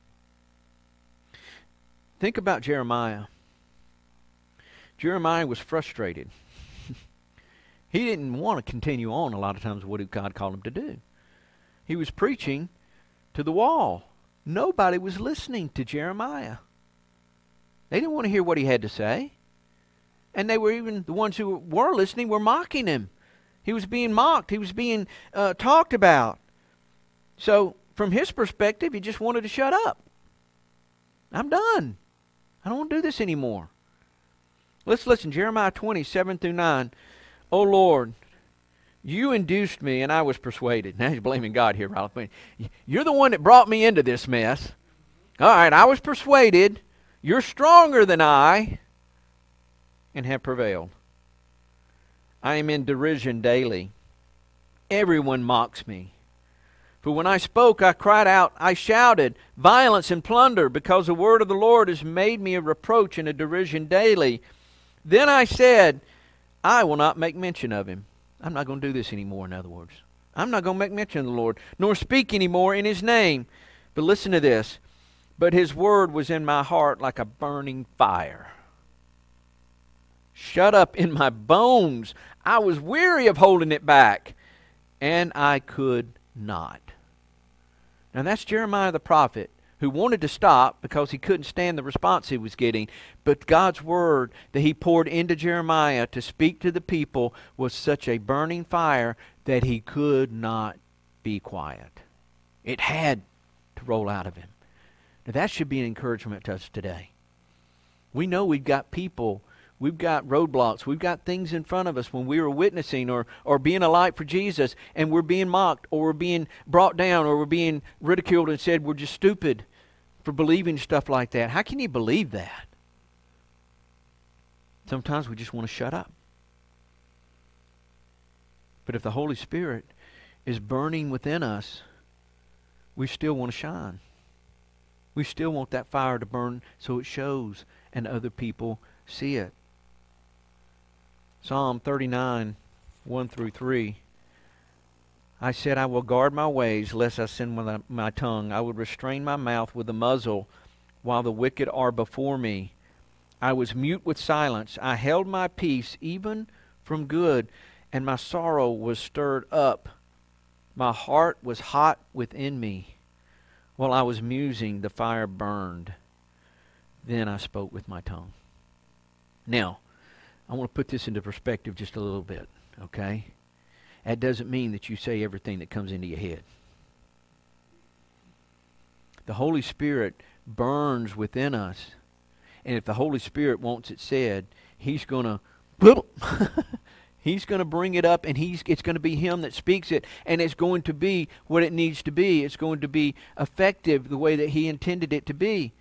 Think about Jeremiah. Jeremiah was frustrated. He didn't want to continue on a lot of times what God called him to do. He was preaching to the wall. Nobody was listening to Jeremiah. They didn't want to hear what he had to say. And they were even, the ones who were listening were mocking him. He was being mocked. He was being talked about. So from his perspective, he just wanted to shut up. I'm done. I don't want to do this anymore. Let's listen. Jeremiah 20:7-9. O Lord, you induced me and I was persuaded. Now he's blaming God here, Ralph. You're the one that brought me into this mess. All right, I was persuaded. You're stronger than I and have prevailed. I am in derision daily. Everyone mocks me. For when I spoke, I cried out, I shouted, violence and plunder, because the word of the Lord has made me a reproach and a derision daily. Then I said, I will not make mention of Him. I'm not going to do this anymore, in other words. I'm not going to make mention of the Lord, nor speak anymore in His name. But listen to this. But His word was in my heart like a burning fire, shut up in my bones. I was weary of holding it back, and I could not. Now that's Jeremiah the prophet, who wanted to stop because he couldn't stand the response he was getting. But God's word that He poured into Jeremiah to speak to the people was such a burning fire that he could not be quiet. It had to roll out of him. Now that should be an encouragement to us today. We know we've got people, we've got roadblocks, we've got things in front of us when we are witnessing or being a light for Jesus, and we're being mocked or we're being brought down or we're being ridiculed and said we're just stupid for believing stuff like that. How can you believe that? Sometimes we just want to shut up. But if the Holy Spirit is burning within us, we still want to shine. We still want that fire to burn so it shows and other people see it. Psalm 39, 1-3. I said, I will guard my ways, lest I sin with my tongue. I would restrain my mouth with a muzzle, while the wicked are before me. I was mute with silence. I held my peace, even from good, and my sorrow was stirred up. My heart was hot within me. While I was musing, the fire burned. Then I spoke with my tongue. Now, I want to put this into perspective just a little bit, okay? That doesn't mean that you say everything that comes into your head. The Holy Spirit burns within us. And if the Holy Spirit wants it said, He's going to He's going to bring it up, and it's going to be Him that speaks it, and it's going to be what it needs to be. It's going to be effective the way that He intended it to be.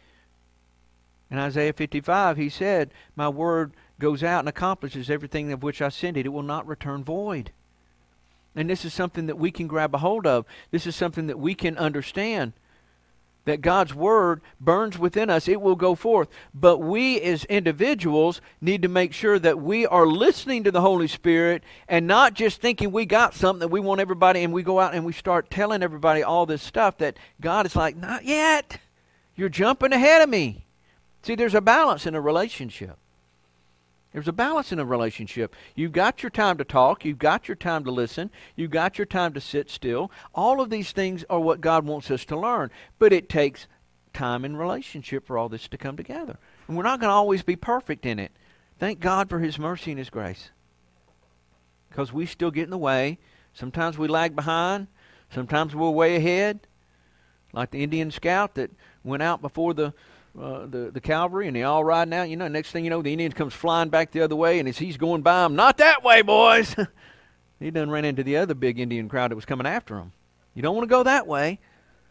In Isaiah 55, He said, my word goes out and accomplishes everything of which I send it. It will not return void. And this is something that we can grab a hold of. This is something that we can understand. That God's Word burns within us, it will go forth. But we as individuals need to make sure that we are listening to the Holy Spirit and not just thinking we got something that we want everybody, and we go out and we start telling everybody all this stuff that God is like, not yet. You're jumping ahead of me. See, there's a balance in a relationship. There's a balance in a relationship. You've got your time to talk. You've got your time to listen. You've got your time to sit still. All of these things are what God wants us to learn. But it takes time in relationship for all this to come together. And we're not going to always be perfect in it. Thank God for His mercy and His grace. Because we still get in the way. Sometimes we lag behind. Sometimes we're way ahead. Like the Indian scout that went out before the cavalry, and they all riding out. Next thing you know, the Indian comes flying back the other way, and as he's going by them, not that way, boys. He done ran into the other big Indian crowd that was coming after him. You don't want to go that way.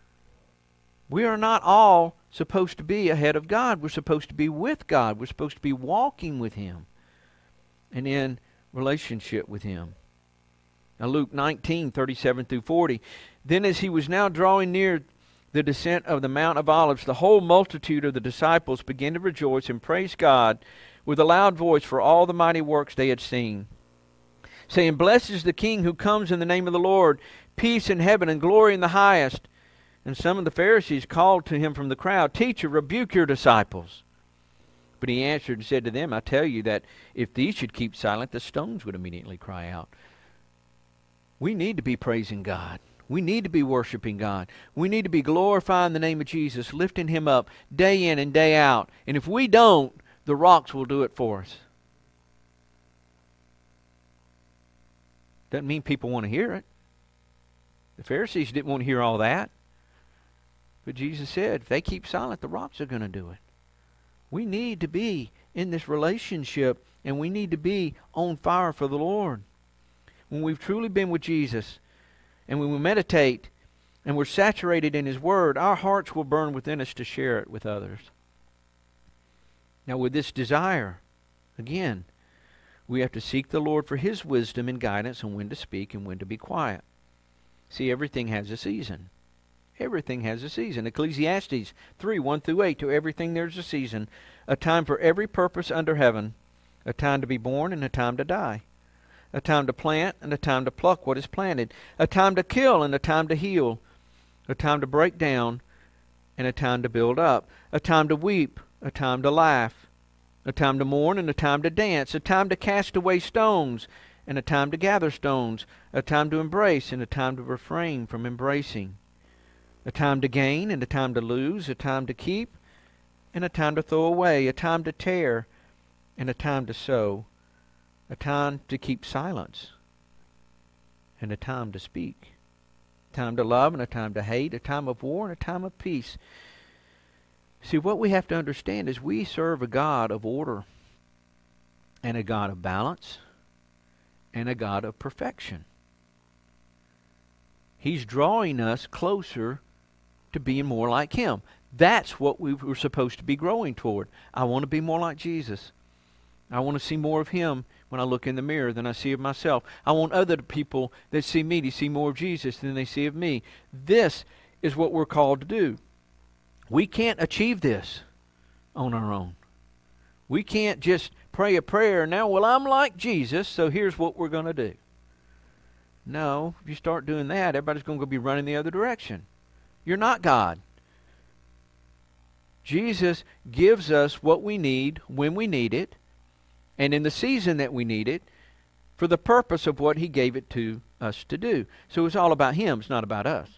We are not all supposed to be ahead of God. We're supposed to be with God. We're supposed to be walking with Him and in relationship with Him. Now Luke 19:37-40. Then as He was now drawing near the descent of the Mount of Olives, the whole multitude of the disciples began to rejoice and praise God with a loud voice for all the mighty works they had seen, saying, Blessed is the King who comes in the name of the Lord, peace in heaven and glory in the highest. And some of the Pharisees called to Him from the crowd, Teacher, rebuke your disciples. But He answered and said to them, I tell you that if these should keep silent, the stones would immediately cry out. We need to be praising God. We need to be worshiping God. We need to be glorifying the name of Jesus, lifting Him up day in and day out. And if we don't, the rocks will do it for us. Doesn't mean people want to hear it. The Pharisees didn't want to hear all that. But Jesus said, if they keep silent, the rocks are going to do it. We need to be in this relationship, and we need to be on fire for the Lord. When we've truly been with Jesus, and when we meditate and we're saturated in His Word, our hearts will burn within us to share it with others. Now with this desire, again, we have to seek the Lord for His wisdom and guidance on when to speak and when to be quiet. See, everything has a season. Everything has a season. Ecclesiastes 3:1-8, to everything there's a season, a time for every purpose under heaven, a time to be born and a time to die. A time to plant and a time to pluck what is planted. A time to kill and a time to heal. A time to break down and a time to build up. A time to weep, a time to laugh. A time to mourn and a time to dance. A time to cast away stones and a time to gather stones. A time to embrace and a time to refrain from embracing. A time to gain and a time to lose. A time to keep and a time to throw away. A time to tear and a time to sow. A time to keep silence, and a time to speak. A time to love and a time to hate, a time of war and a time of peace. See, what we have to understand is we serve a God of order, and a God of balance, and a God of perfection. He's drawing us closer to being more like Him. That's what we were supposed to be growing toward. I want to be more like Jesus. I want to see more of Him when I look in the mirror than I see of myself. I want other people that see me to see more of Jesus than they see of me. This is what we're called to do. We can't achieve this on our own. We can't just pray a prayer now, well, I'm like Jesus, so here's what we're going to do. No, if you start doing that, everybody's going to be running the other direction. You're not God. Jesus gives us what we need when we need it, and in the season that we need it, for the purpose of what He gave it to us to do. So it's all about Him, it's not about us.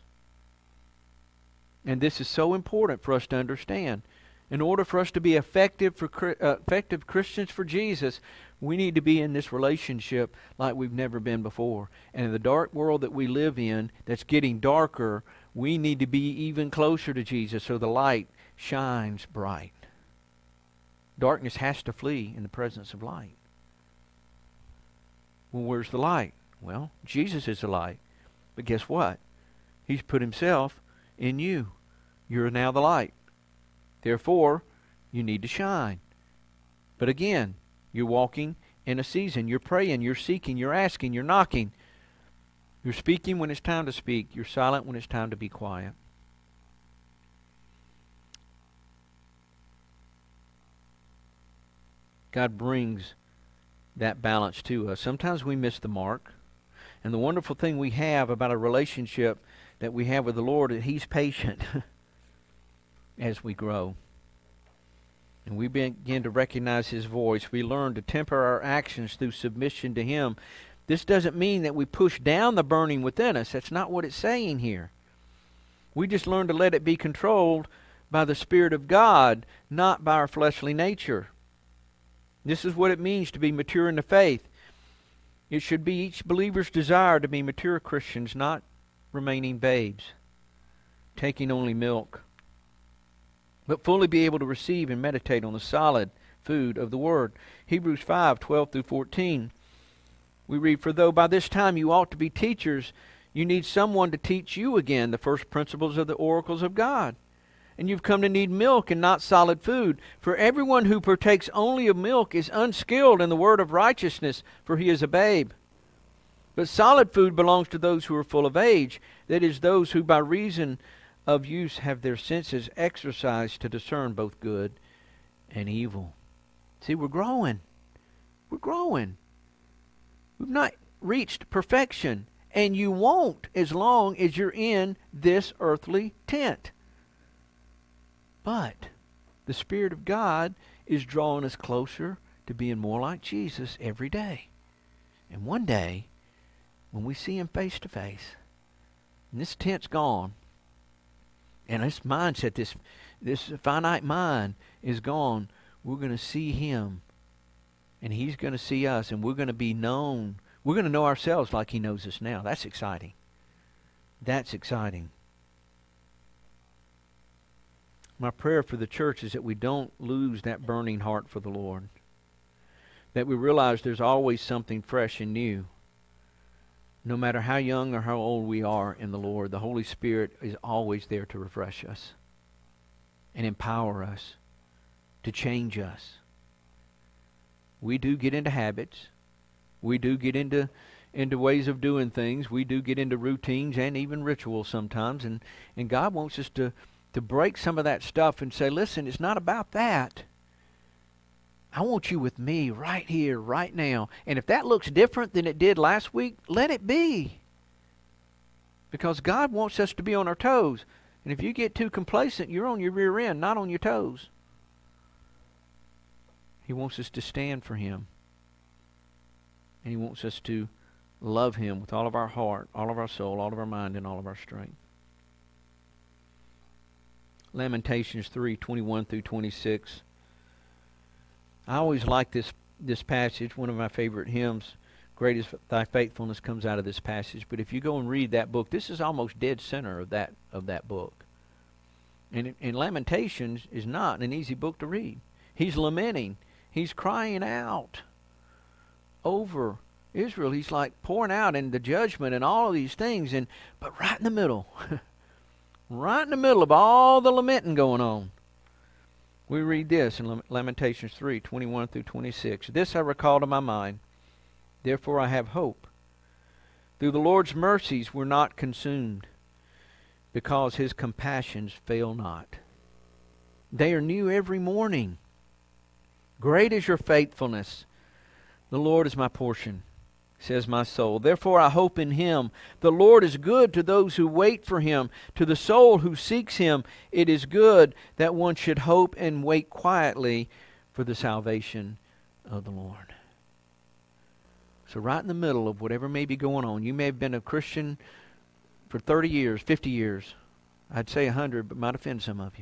And this is so important for us to understand. In order for us to be effective Christians for Jesus, we need to be in this relationship like we've never been before. And in the dark world that we live in, that's getting darker, we need to be even closer to Jesus so the light shines bright. Darkness has to flee in the presence of light. Well, where's the light? Well, Jesus is the light. But guess what? He's put himself in you. You're now the light. Therefore, you need to shine. But again, you're walking in a season. You're praying, you're seeking, you're asking, you're knocking. You're speaking when it's time to speak. You're silent when it's time to be quiet. God brings that balance to us. Sometimes we miss the mark. And the wonderful thing we have about a relationship that we have with the Lord is He's patient as we grow. And we begin to recognize His voice. We learn to temper our actions through submission to Him. This doesn't mean that we push down the burning within us. That's not what it's saying here. We just learn to let it be controlled by the Spirit of God, not by our fleshly nature. This is what it means to be mature in the faith. It should be each believer's desire to be mature Christians, not remaining babes, taking only milk, but fully be able to receive and meditate on the solid food of the Word. Hebrews 5:12 through 14. We read, "For though by this time you ought to be teachers, you need someone to teach you again the first principles of the oracles of God. And you've come to need milk and not solid food. For everyone who partakes only of milk is unskilled in the word of righteousness, for he is a babe. But solid food belongs to those who are full of age, that is, those who by reason of use have their senses exercised to discern both good and evil." See, we're growing. We're growing. We've not reached perfection, and you won't as long as you're in this earthly tent. But the Spirit of God is drawing us closer to being more like Jesus every day. And one day, when we see Him face to face, and this tent's gone, and this mindset, this finite mind is gone, we're going to see Him, and He's going to see us, and we're going to be known. We're going to know ourselves like He knows us now. That's exciting. That's exciting. My prayer for the church is that we don't lose that burning heart for the Lord. That we realize there's always something fresh and new. No matter how young or how old we are in the Lord, the Holy Spirit is always there to refresh us and empower us, to change us. We do get into habits. We do get into ways of doing things. We do get into routines and even rituals sometimes. And God wants us to break some of that stuff and say, listen, it's not about that. I want you with me right here, right now. And if that looks different than it did last week, let it be. Because God wants us to be on our toes. And if you get too complacent, you're on your rear end, not on your toes. He wants us to stand for Him. And He wants us to love Him with all of our heart, all of our soul, all of our mind, and all of our strength. Lamentations 3:21 through 26. I always like this passage. One of my favorite hymns, "Great is Thy Faithfulness," comes out of this passage. But if you go and read that book, this is almost dead center of that book. And Lamentations is not an easy book to read. He's lamenting. He's crying out over Israel. He's like pouring out in the judgment and all of these things. But right in the middle, right in the middle of all the lamenting going on, we read this in Lamentations 3:21 through 26. "This I recall to my mind, therefore I have hope. Through the Lord's mercies we're not consumed, because His compassions fail not. They are new every morning. Great is your faithfulness. The Lord is my portion, says my soul. Therefore I hope in Him. The Lord is good to those who wait for Him. To the soul who seeks Him, it is good that one should hope and wait quietly for the salvation of the Lord." So right in the middle of whatever may be going on, you may have been a Christian for 30 years, 50 years. I'd say 100, but might offend some of you.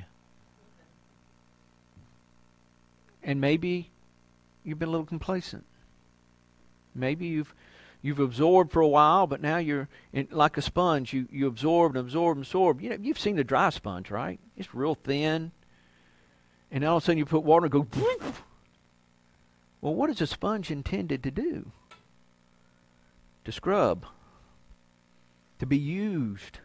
And maybe you've been a little complacent. Maybe you've absorbed for a while, but now you're like a sponge. You absorb and absorb and absorb. You know, you've seen a dry sponge, right? It's real thin. And all of a sudden you put water and go, well, what is a sponge intended to do? to scrub, to be used.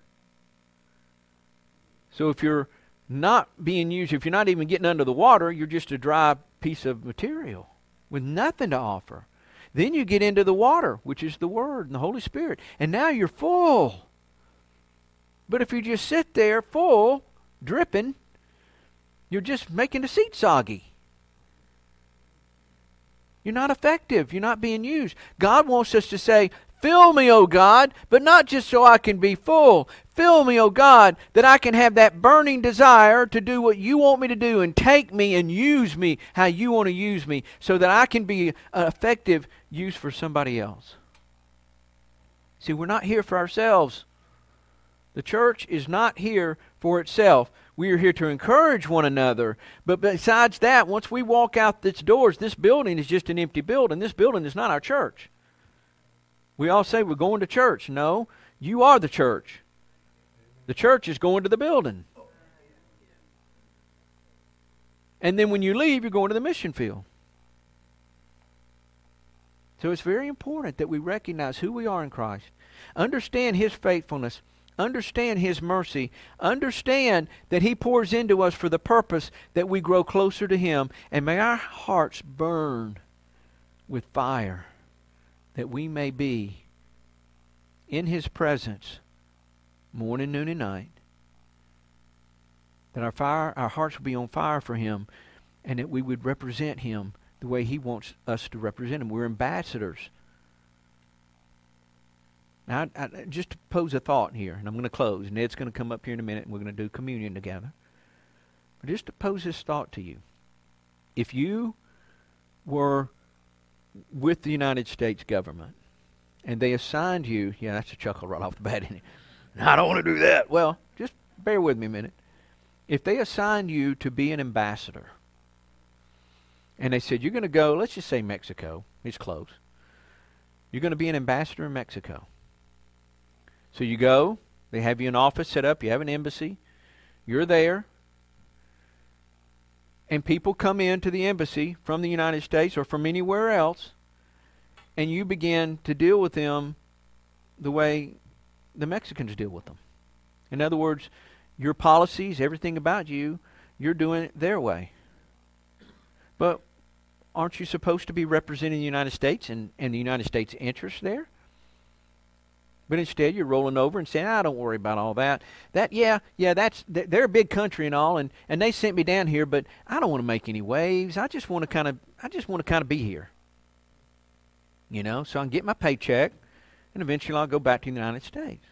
So if you're not being used, if you're not even getting under the water, you're just a dry piece of material with nothing to offer. Then you get into the water, which is the Word and the Holy Spirit, and now you're full. But if you just sit there full, dripping, you're just making the seat soggy. You're not effective. You're not being used. God wants us to say, fill me, O God, but not just so I can be full. Fill me, O God, that I can have that burning desire to do what you want me to do and take me and use me how you want to use me so that I can be an effective use for somebody else. See, we're not here for ourselves. The church is not here for itself. We are here to encourage one another. But besides that, once we walk out its doors, this building is just an empty building. This building is not our church. We all say we're going to church. No, you are the church. The church is going to the building. And then when you leave, you're going to the mission field. So it's very important that we recognize who we are in Christ. Understand His faithfulness. Understand His mercy. Understand that He pours into us for the purpose that we grow closer to Him. And may our hearts burn with fire that we may be in His presence morning, noon, and night. That our hearts will be on fire for Him, and that we would represent Him the way He wants us to represent Him. We're ambassadors. Now, I just to pose a thought here, and I'm going to close. Ned's going to come up here in a minute, and we're going to do communion together. But just to pose this thought to you. If you were with the United States government, and they assigned you, yeah, that's a chuckle right off the bat, isn't it? I don't want to do that. Well, just bear with me a minute. If they assigned you to be an ambassador, and they said, you're going to go, let's just say Mexico, it's close. You're going to be an ambassador in Mexico. So you go, they have you an office set up, you have an embassy, you're there, and people come into the embassy from the United States or from anywhere else, and you begin to deal with them the way the Mexicans deal with them. In other words, your policies, everything about you, you're doing it their way. But aren't you supposed to be representing the United States and the United States' interests there? But instead, you're rolling over and saying, don't worry about all that. They're a big country and all, and they sent me down here, but I don't want to make any waves. I just want to kind of be here. You know, so I can get my paycheck, and eventually I'll go back to the United States.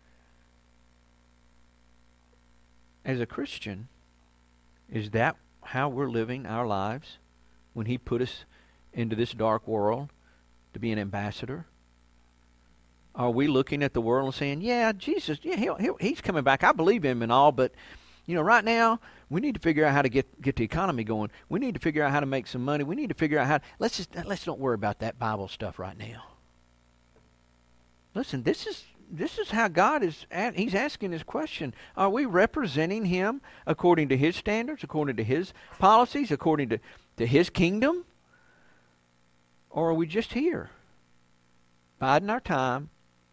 As a Christian, is that how we're living our lives when He put us into this dark world to be an ambassador? Are we looking at the world and saying, yeah, Jesus, yeah, He's coming back. I believe Him and all, but right now we need to figure out how to get the economy going. We need to figure out how to make some money. We need to figure out let's don't worry about that Bible stuff right now. Listen, this is how God is. He's asking this question: are we representing Him according to His standards, according to His policies, according to His kingdom, or are we just here, biding our time?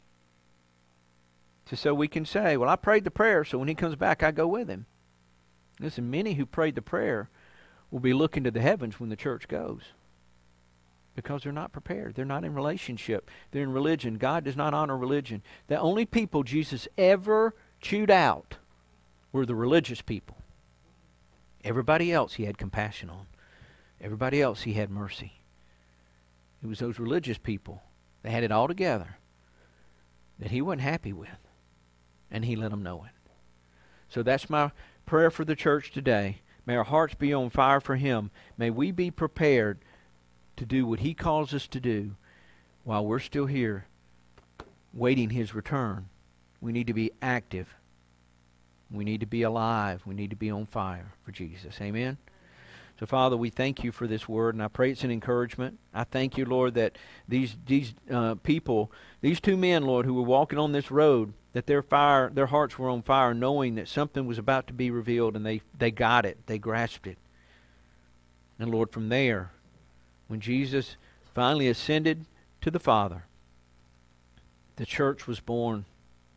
So we can say, well, I prayed the prayer, so when He comes back, I go with Him. Listen, many who prayed the prayer will be looking to the heavens when the church goes because they're not prepared. They're not in relationship. They're in religion. God does not honor religion. The only people Jesus ever chewed out were the religious people. Everybody else He had compassion on. Everybody else He had mercy. It was those religious people. They had it all together that He wasn't happy with. And He let them know it. So that's my prayer for the church today. May our hearts be on fire for Him. May we be prepared to do what He calls us to do while we're still here waiting His return. We need to be active. We need to be alive. We need to be on fire for Jesus. Amen? So, Father, we thank You for this word, and I pray it's an encouragement. I thank You, Lord, that these people, these two men, Lord, who were walking on this road, that their hearts were on fire, knowing that something was about to be revealed, and they got it. They grasped it. And, Lord, from there, when Jesus finally ascended to the Father, the church was born.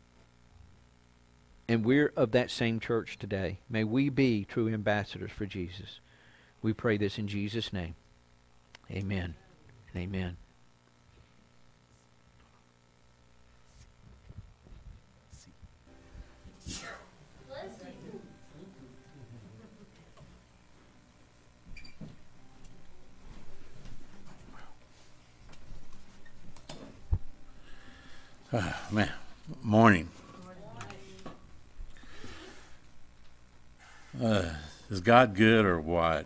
And we're of that same church today. May we be true ambassadors for Jesus. We pray this in Jesus' name. Amen and amen. Man, morning. Is God good or what?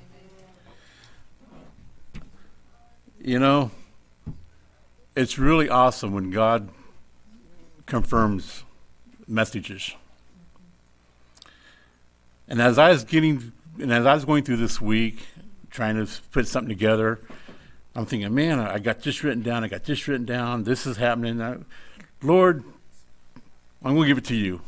You know, it's really awesome when God confirms messages. And as I was going through this week, trying to put something together, I'm thinking, man, I got this written down. This is happening. Lord, I'm going to give it to you.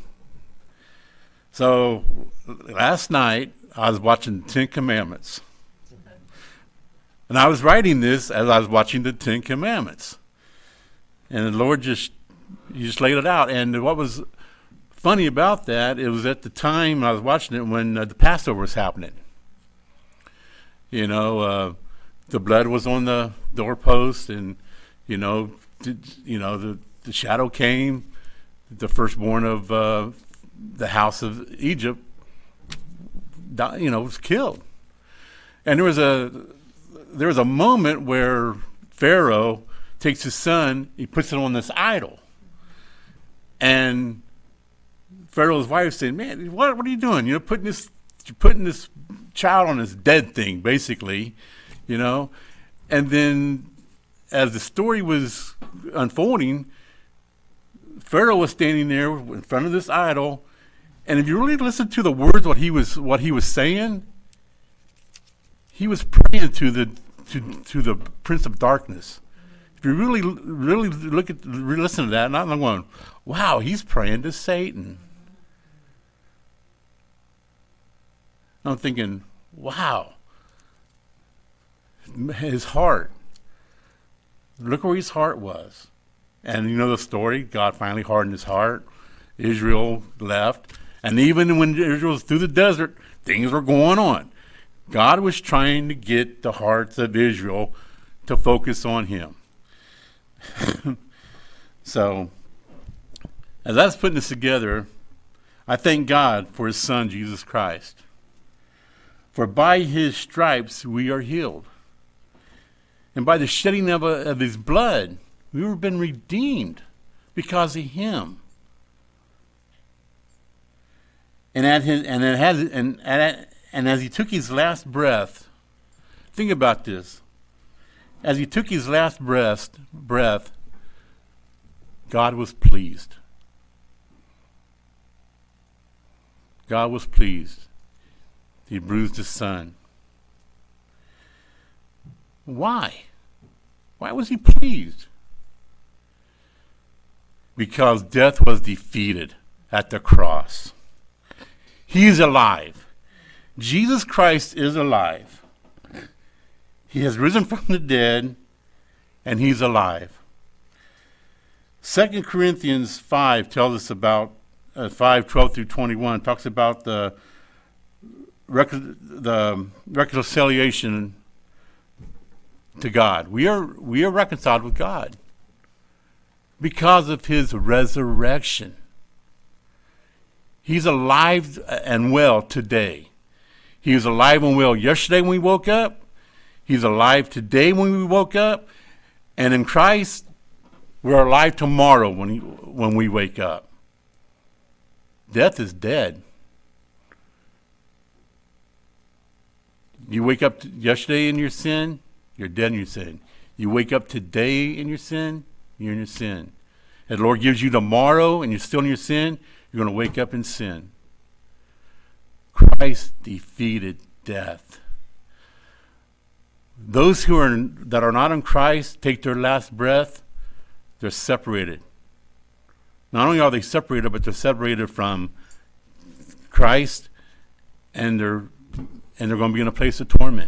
So last night, I was watching the Ten Commandments. And I was writing this as I was watching the Ten Commandments. And the Lord just laid it out. And what was funny about that, it was at the time I was watching it when the Passover was happening. You know, the blood was on the doorpost, and the shadow came. The firstborn of the house of Egypt, was killed. And there was a moment where Pharaoh takes his son, he puts it on this idol, and Pharaoh's wife said, "Man, what are you doing? You're putting this child on this dead thing, basically." And then as the story was unfolding, Pharaoh was standing there in front of this idol, and if you really listen to the words, what he was saying, he was praying to the Prince of Darkness. If you really listen to that, and I'm going, wow, he's praying to Satan. I'm thinking, wow. His heart. Look where his heart was. And you know the story. God finally hardened his heart. Israel left. And even when Israel was through the desert, things were going on. God was trying to get the hearts of Israel to focus on him. So, as I was putting this together, I thank God for his son, Jesus Christ. For by his stripes we are healed. And by the shedding of his blood, we have been redeemed because of him. And as he took his last breath, think about this. As he took his last breath, God was pleased. God was pleased. He bruised his son. Why? Why was he pleased? Because death was defeated at the cross. He is alive. Jesus Christ is alive. He has risen from the dead, and he's alive. 2 Corinthians 5 tells us about 5:12 through 21 talks about the reconciliation to God. We are reconciled with God because of his resurrection. He's alive and well today. He was alive and well yesterday when we woke up. He's alive today when we woke up. And in Christ, we're alive tomorrow when we wake up. Death is dead. You wake up yesterday in your sin, you're dead in your sin. You wake up today in your sin, you're in your sin. And the Lord gives you tomorrow and you're still in your sin, you're going to wake up in sin. Christ defeated death. Those that are not in Christ take their last breath, they're separated. Not only are they separated, but they're separated from Christ, and they're going to be in a place of torment.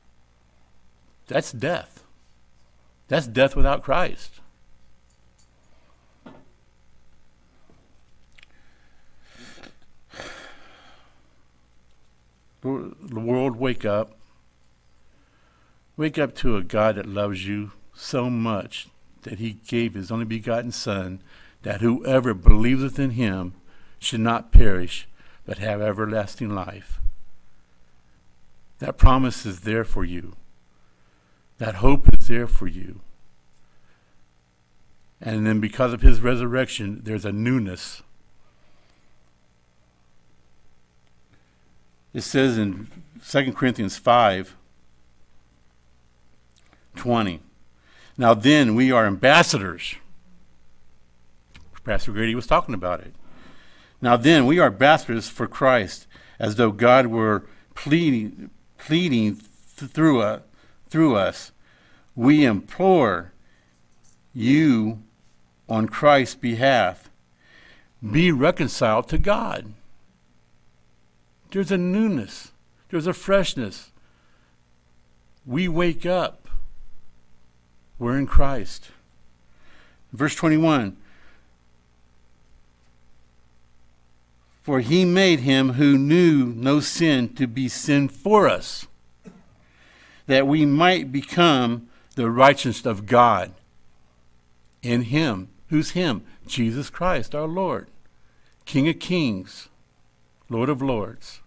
That's death. That's death without Christ. the world, wake up. Wake up to a God that loves you so much that he gave his only begotten Son, that whoever believeth in him should not perish, but have everlasting life. That promise is there for you. That hope is there for you. And then because of his resurrection, there's a newness. It says in 2 Corinthians 5:20, now then we are ambassadors. Pastor Grady was talking about it. Now then we are ambassadors for Christ, as though God were pleading through us. We implore you on Christ's behalf, be reconciled to God. There's a newness. There's a freshness. We wake up. We're in Christ. Verse 21. For he made him who knew no sin to be sin for us, that we might become the righteousness of God in him. Who's him? Jesus Christ, our Lord, King of kings, Lord of lords.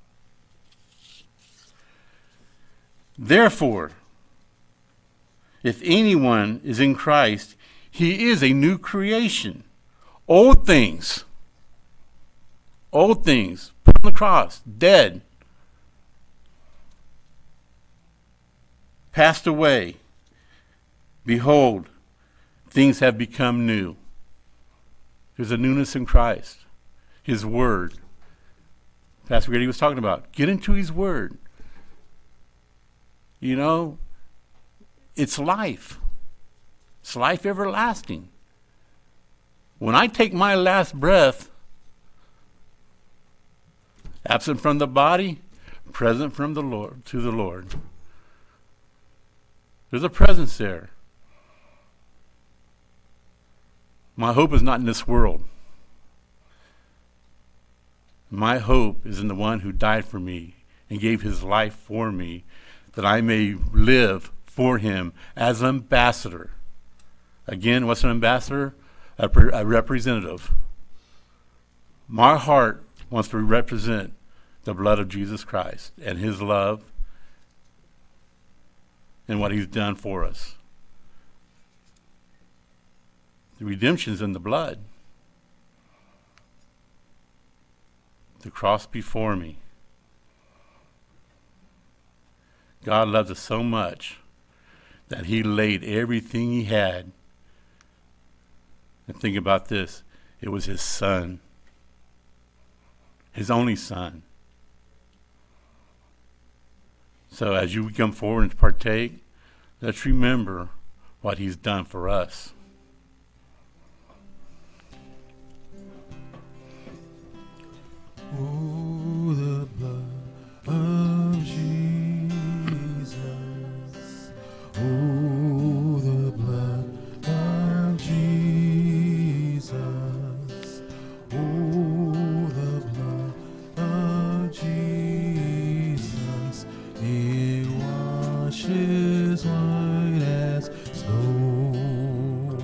Therefore, if anyone is in Christ, he is a new creation. Old things, put on the cross, dead, passed away. Behold, things have become new. There's a newness in Christ. His word. Pastor Grady was talking about. Get into his word. You know, it's life. It's life everlasting. When I take my last breath, absent from the body, present from the Lord, to the Lord. There's a presence there. My hope is not in this world. My hope is in the one who died for me and gave his life for me, that I may live for him as an ambassador. Again, what's an ambassador? A representative. My heart wants to represent the blood of Jesus Christ and his love and what he's done for us. The redemption's in the blood. The cross before me. God loves us so much that he laid everything he had. And think about this. It was his Son. His only Son. So as you come forward and partake, let's remember what he's done for us. Oh, the blood of Jesus. Oh, the blood of Jesus. Oh, the blood of Jesus. It washes white as snow.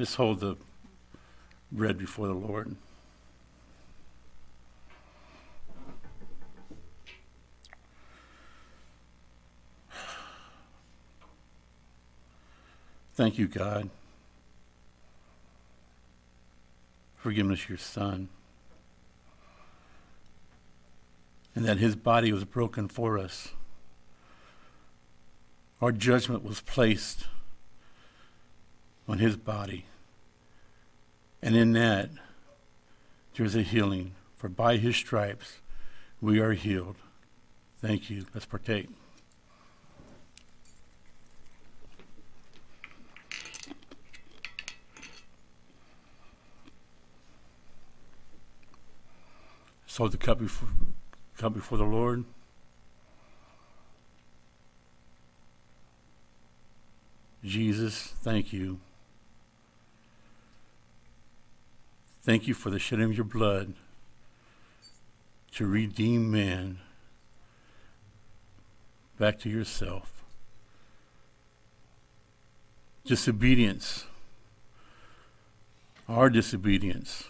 Just hold the bread before the Lord. Thank you, God, for giving us your Son, and that his body was broken for us. Our judgment was placed on his body, and in that there's a healing, for by his stripes we are healed. Thank you. Let's partake. So the cup before the Lord. Jesus, thank you. Thank you for the shedding of your blood to redeem man back to yourself. Disobedience, our disobedience,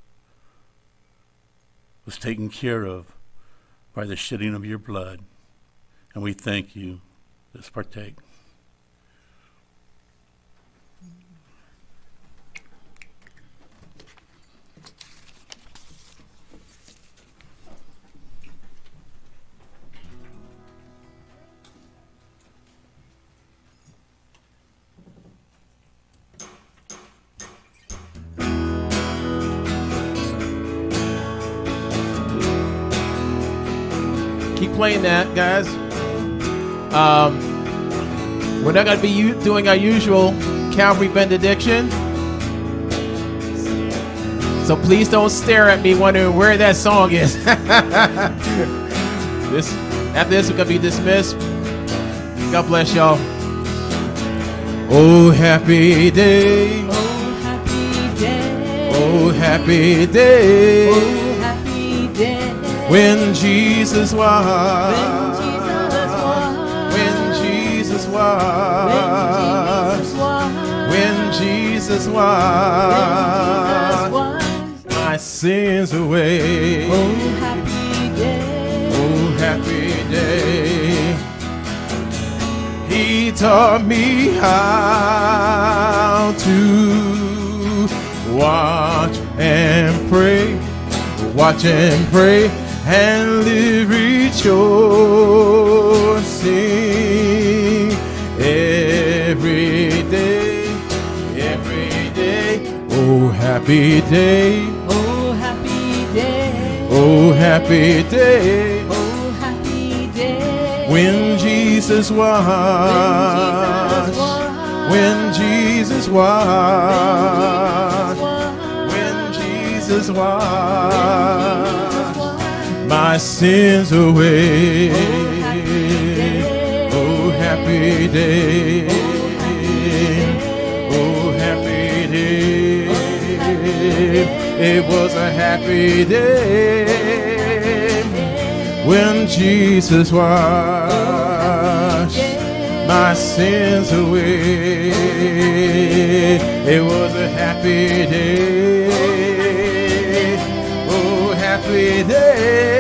was taken care of by the shedding of your blood, and we thank you. Let's partake. Keep playing that, guys. We're not going to be doing our usual Calvary benediction. So please don't stare at me wondering where that song is. After this, we're going to be dismissed. God bless y'all. Oh, happy day. Oh, happy day. Oh, happy day. Oh, happy day. When Jesus was. When Jesus was. When Jesus was. My sins away. Oh, happy day. Oh, happy day. He taught me how to watch and pray. Watch and pray and live rejoicing every day, every day. Oh, happy day. Oh, happy day. Oh, happy day. Oh, happy day. When Jesus was. When Jesus was. When Jesus was. My sins away. Oh, happy day. Oh, happy day. It was a happy day when Jesus washed my sins away. It was a happy day. Oh, happy day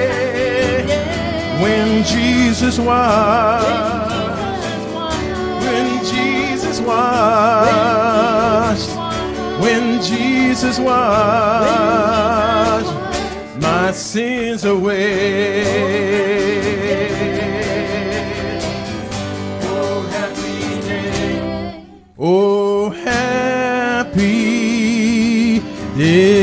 when Jesus washed. When Jesus washed. When Jesus washed my sins away. Oh, happy day. Oh, happy day.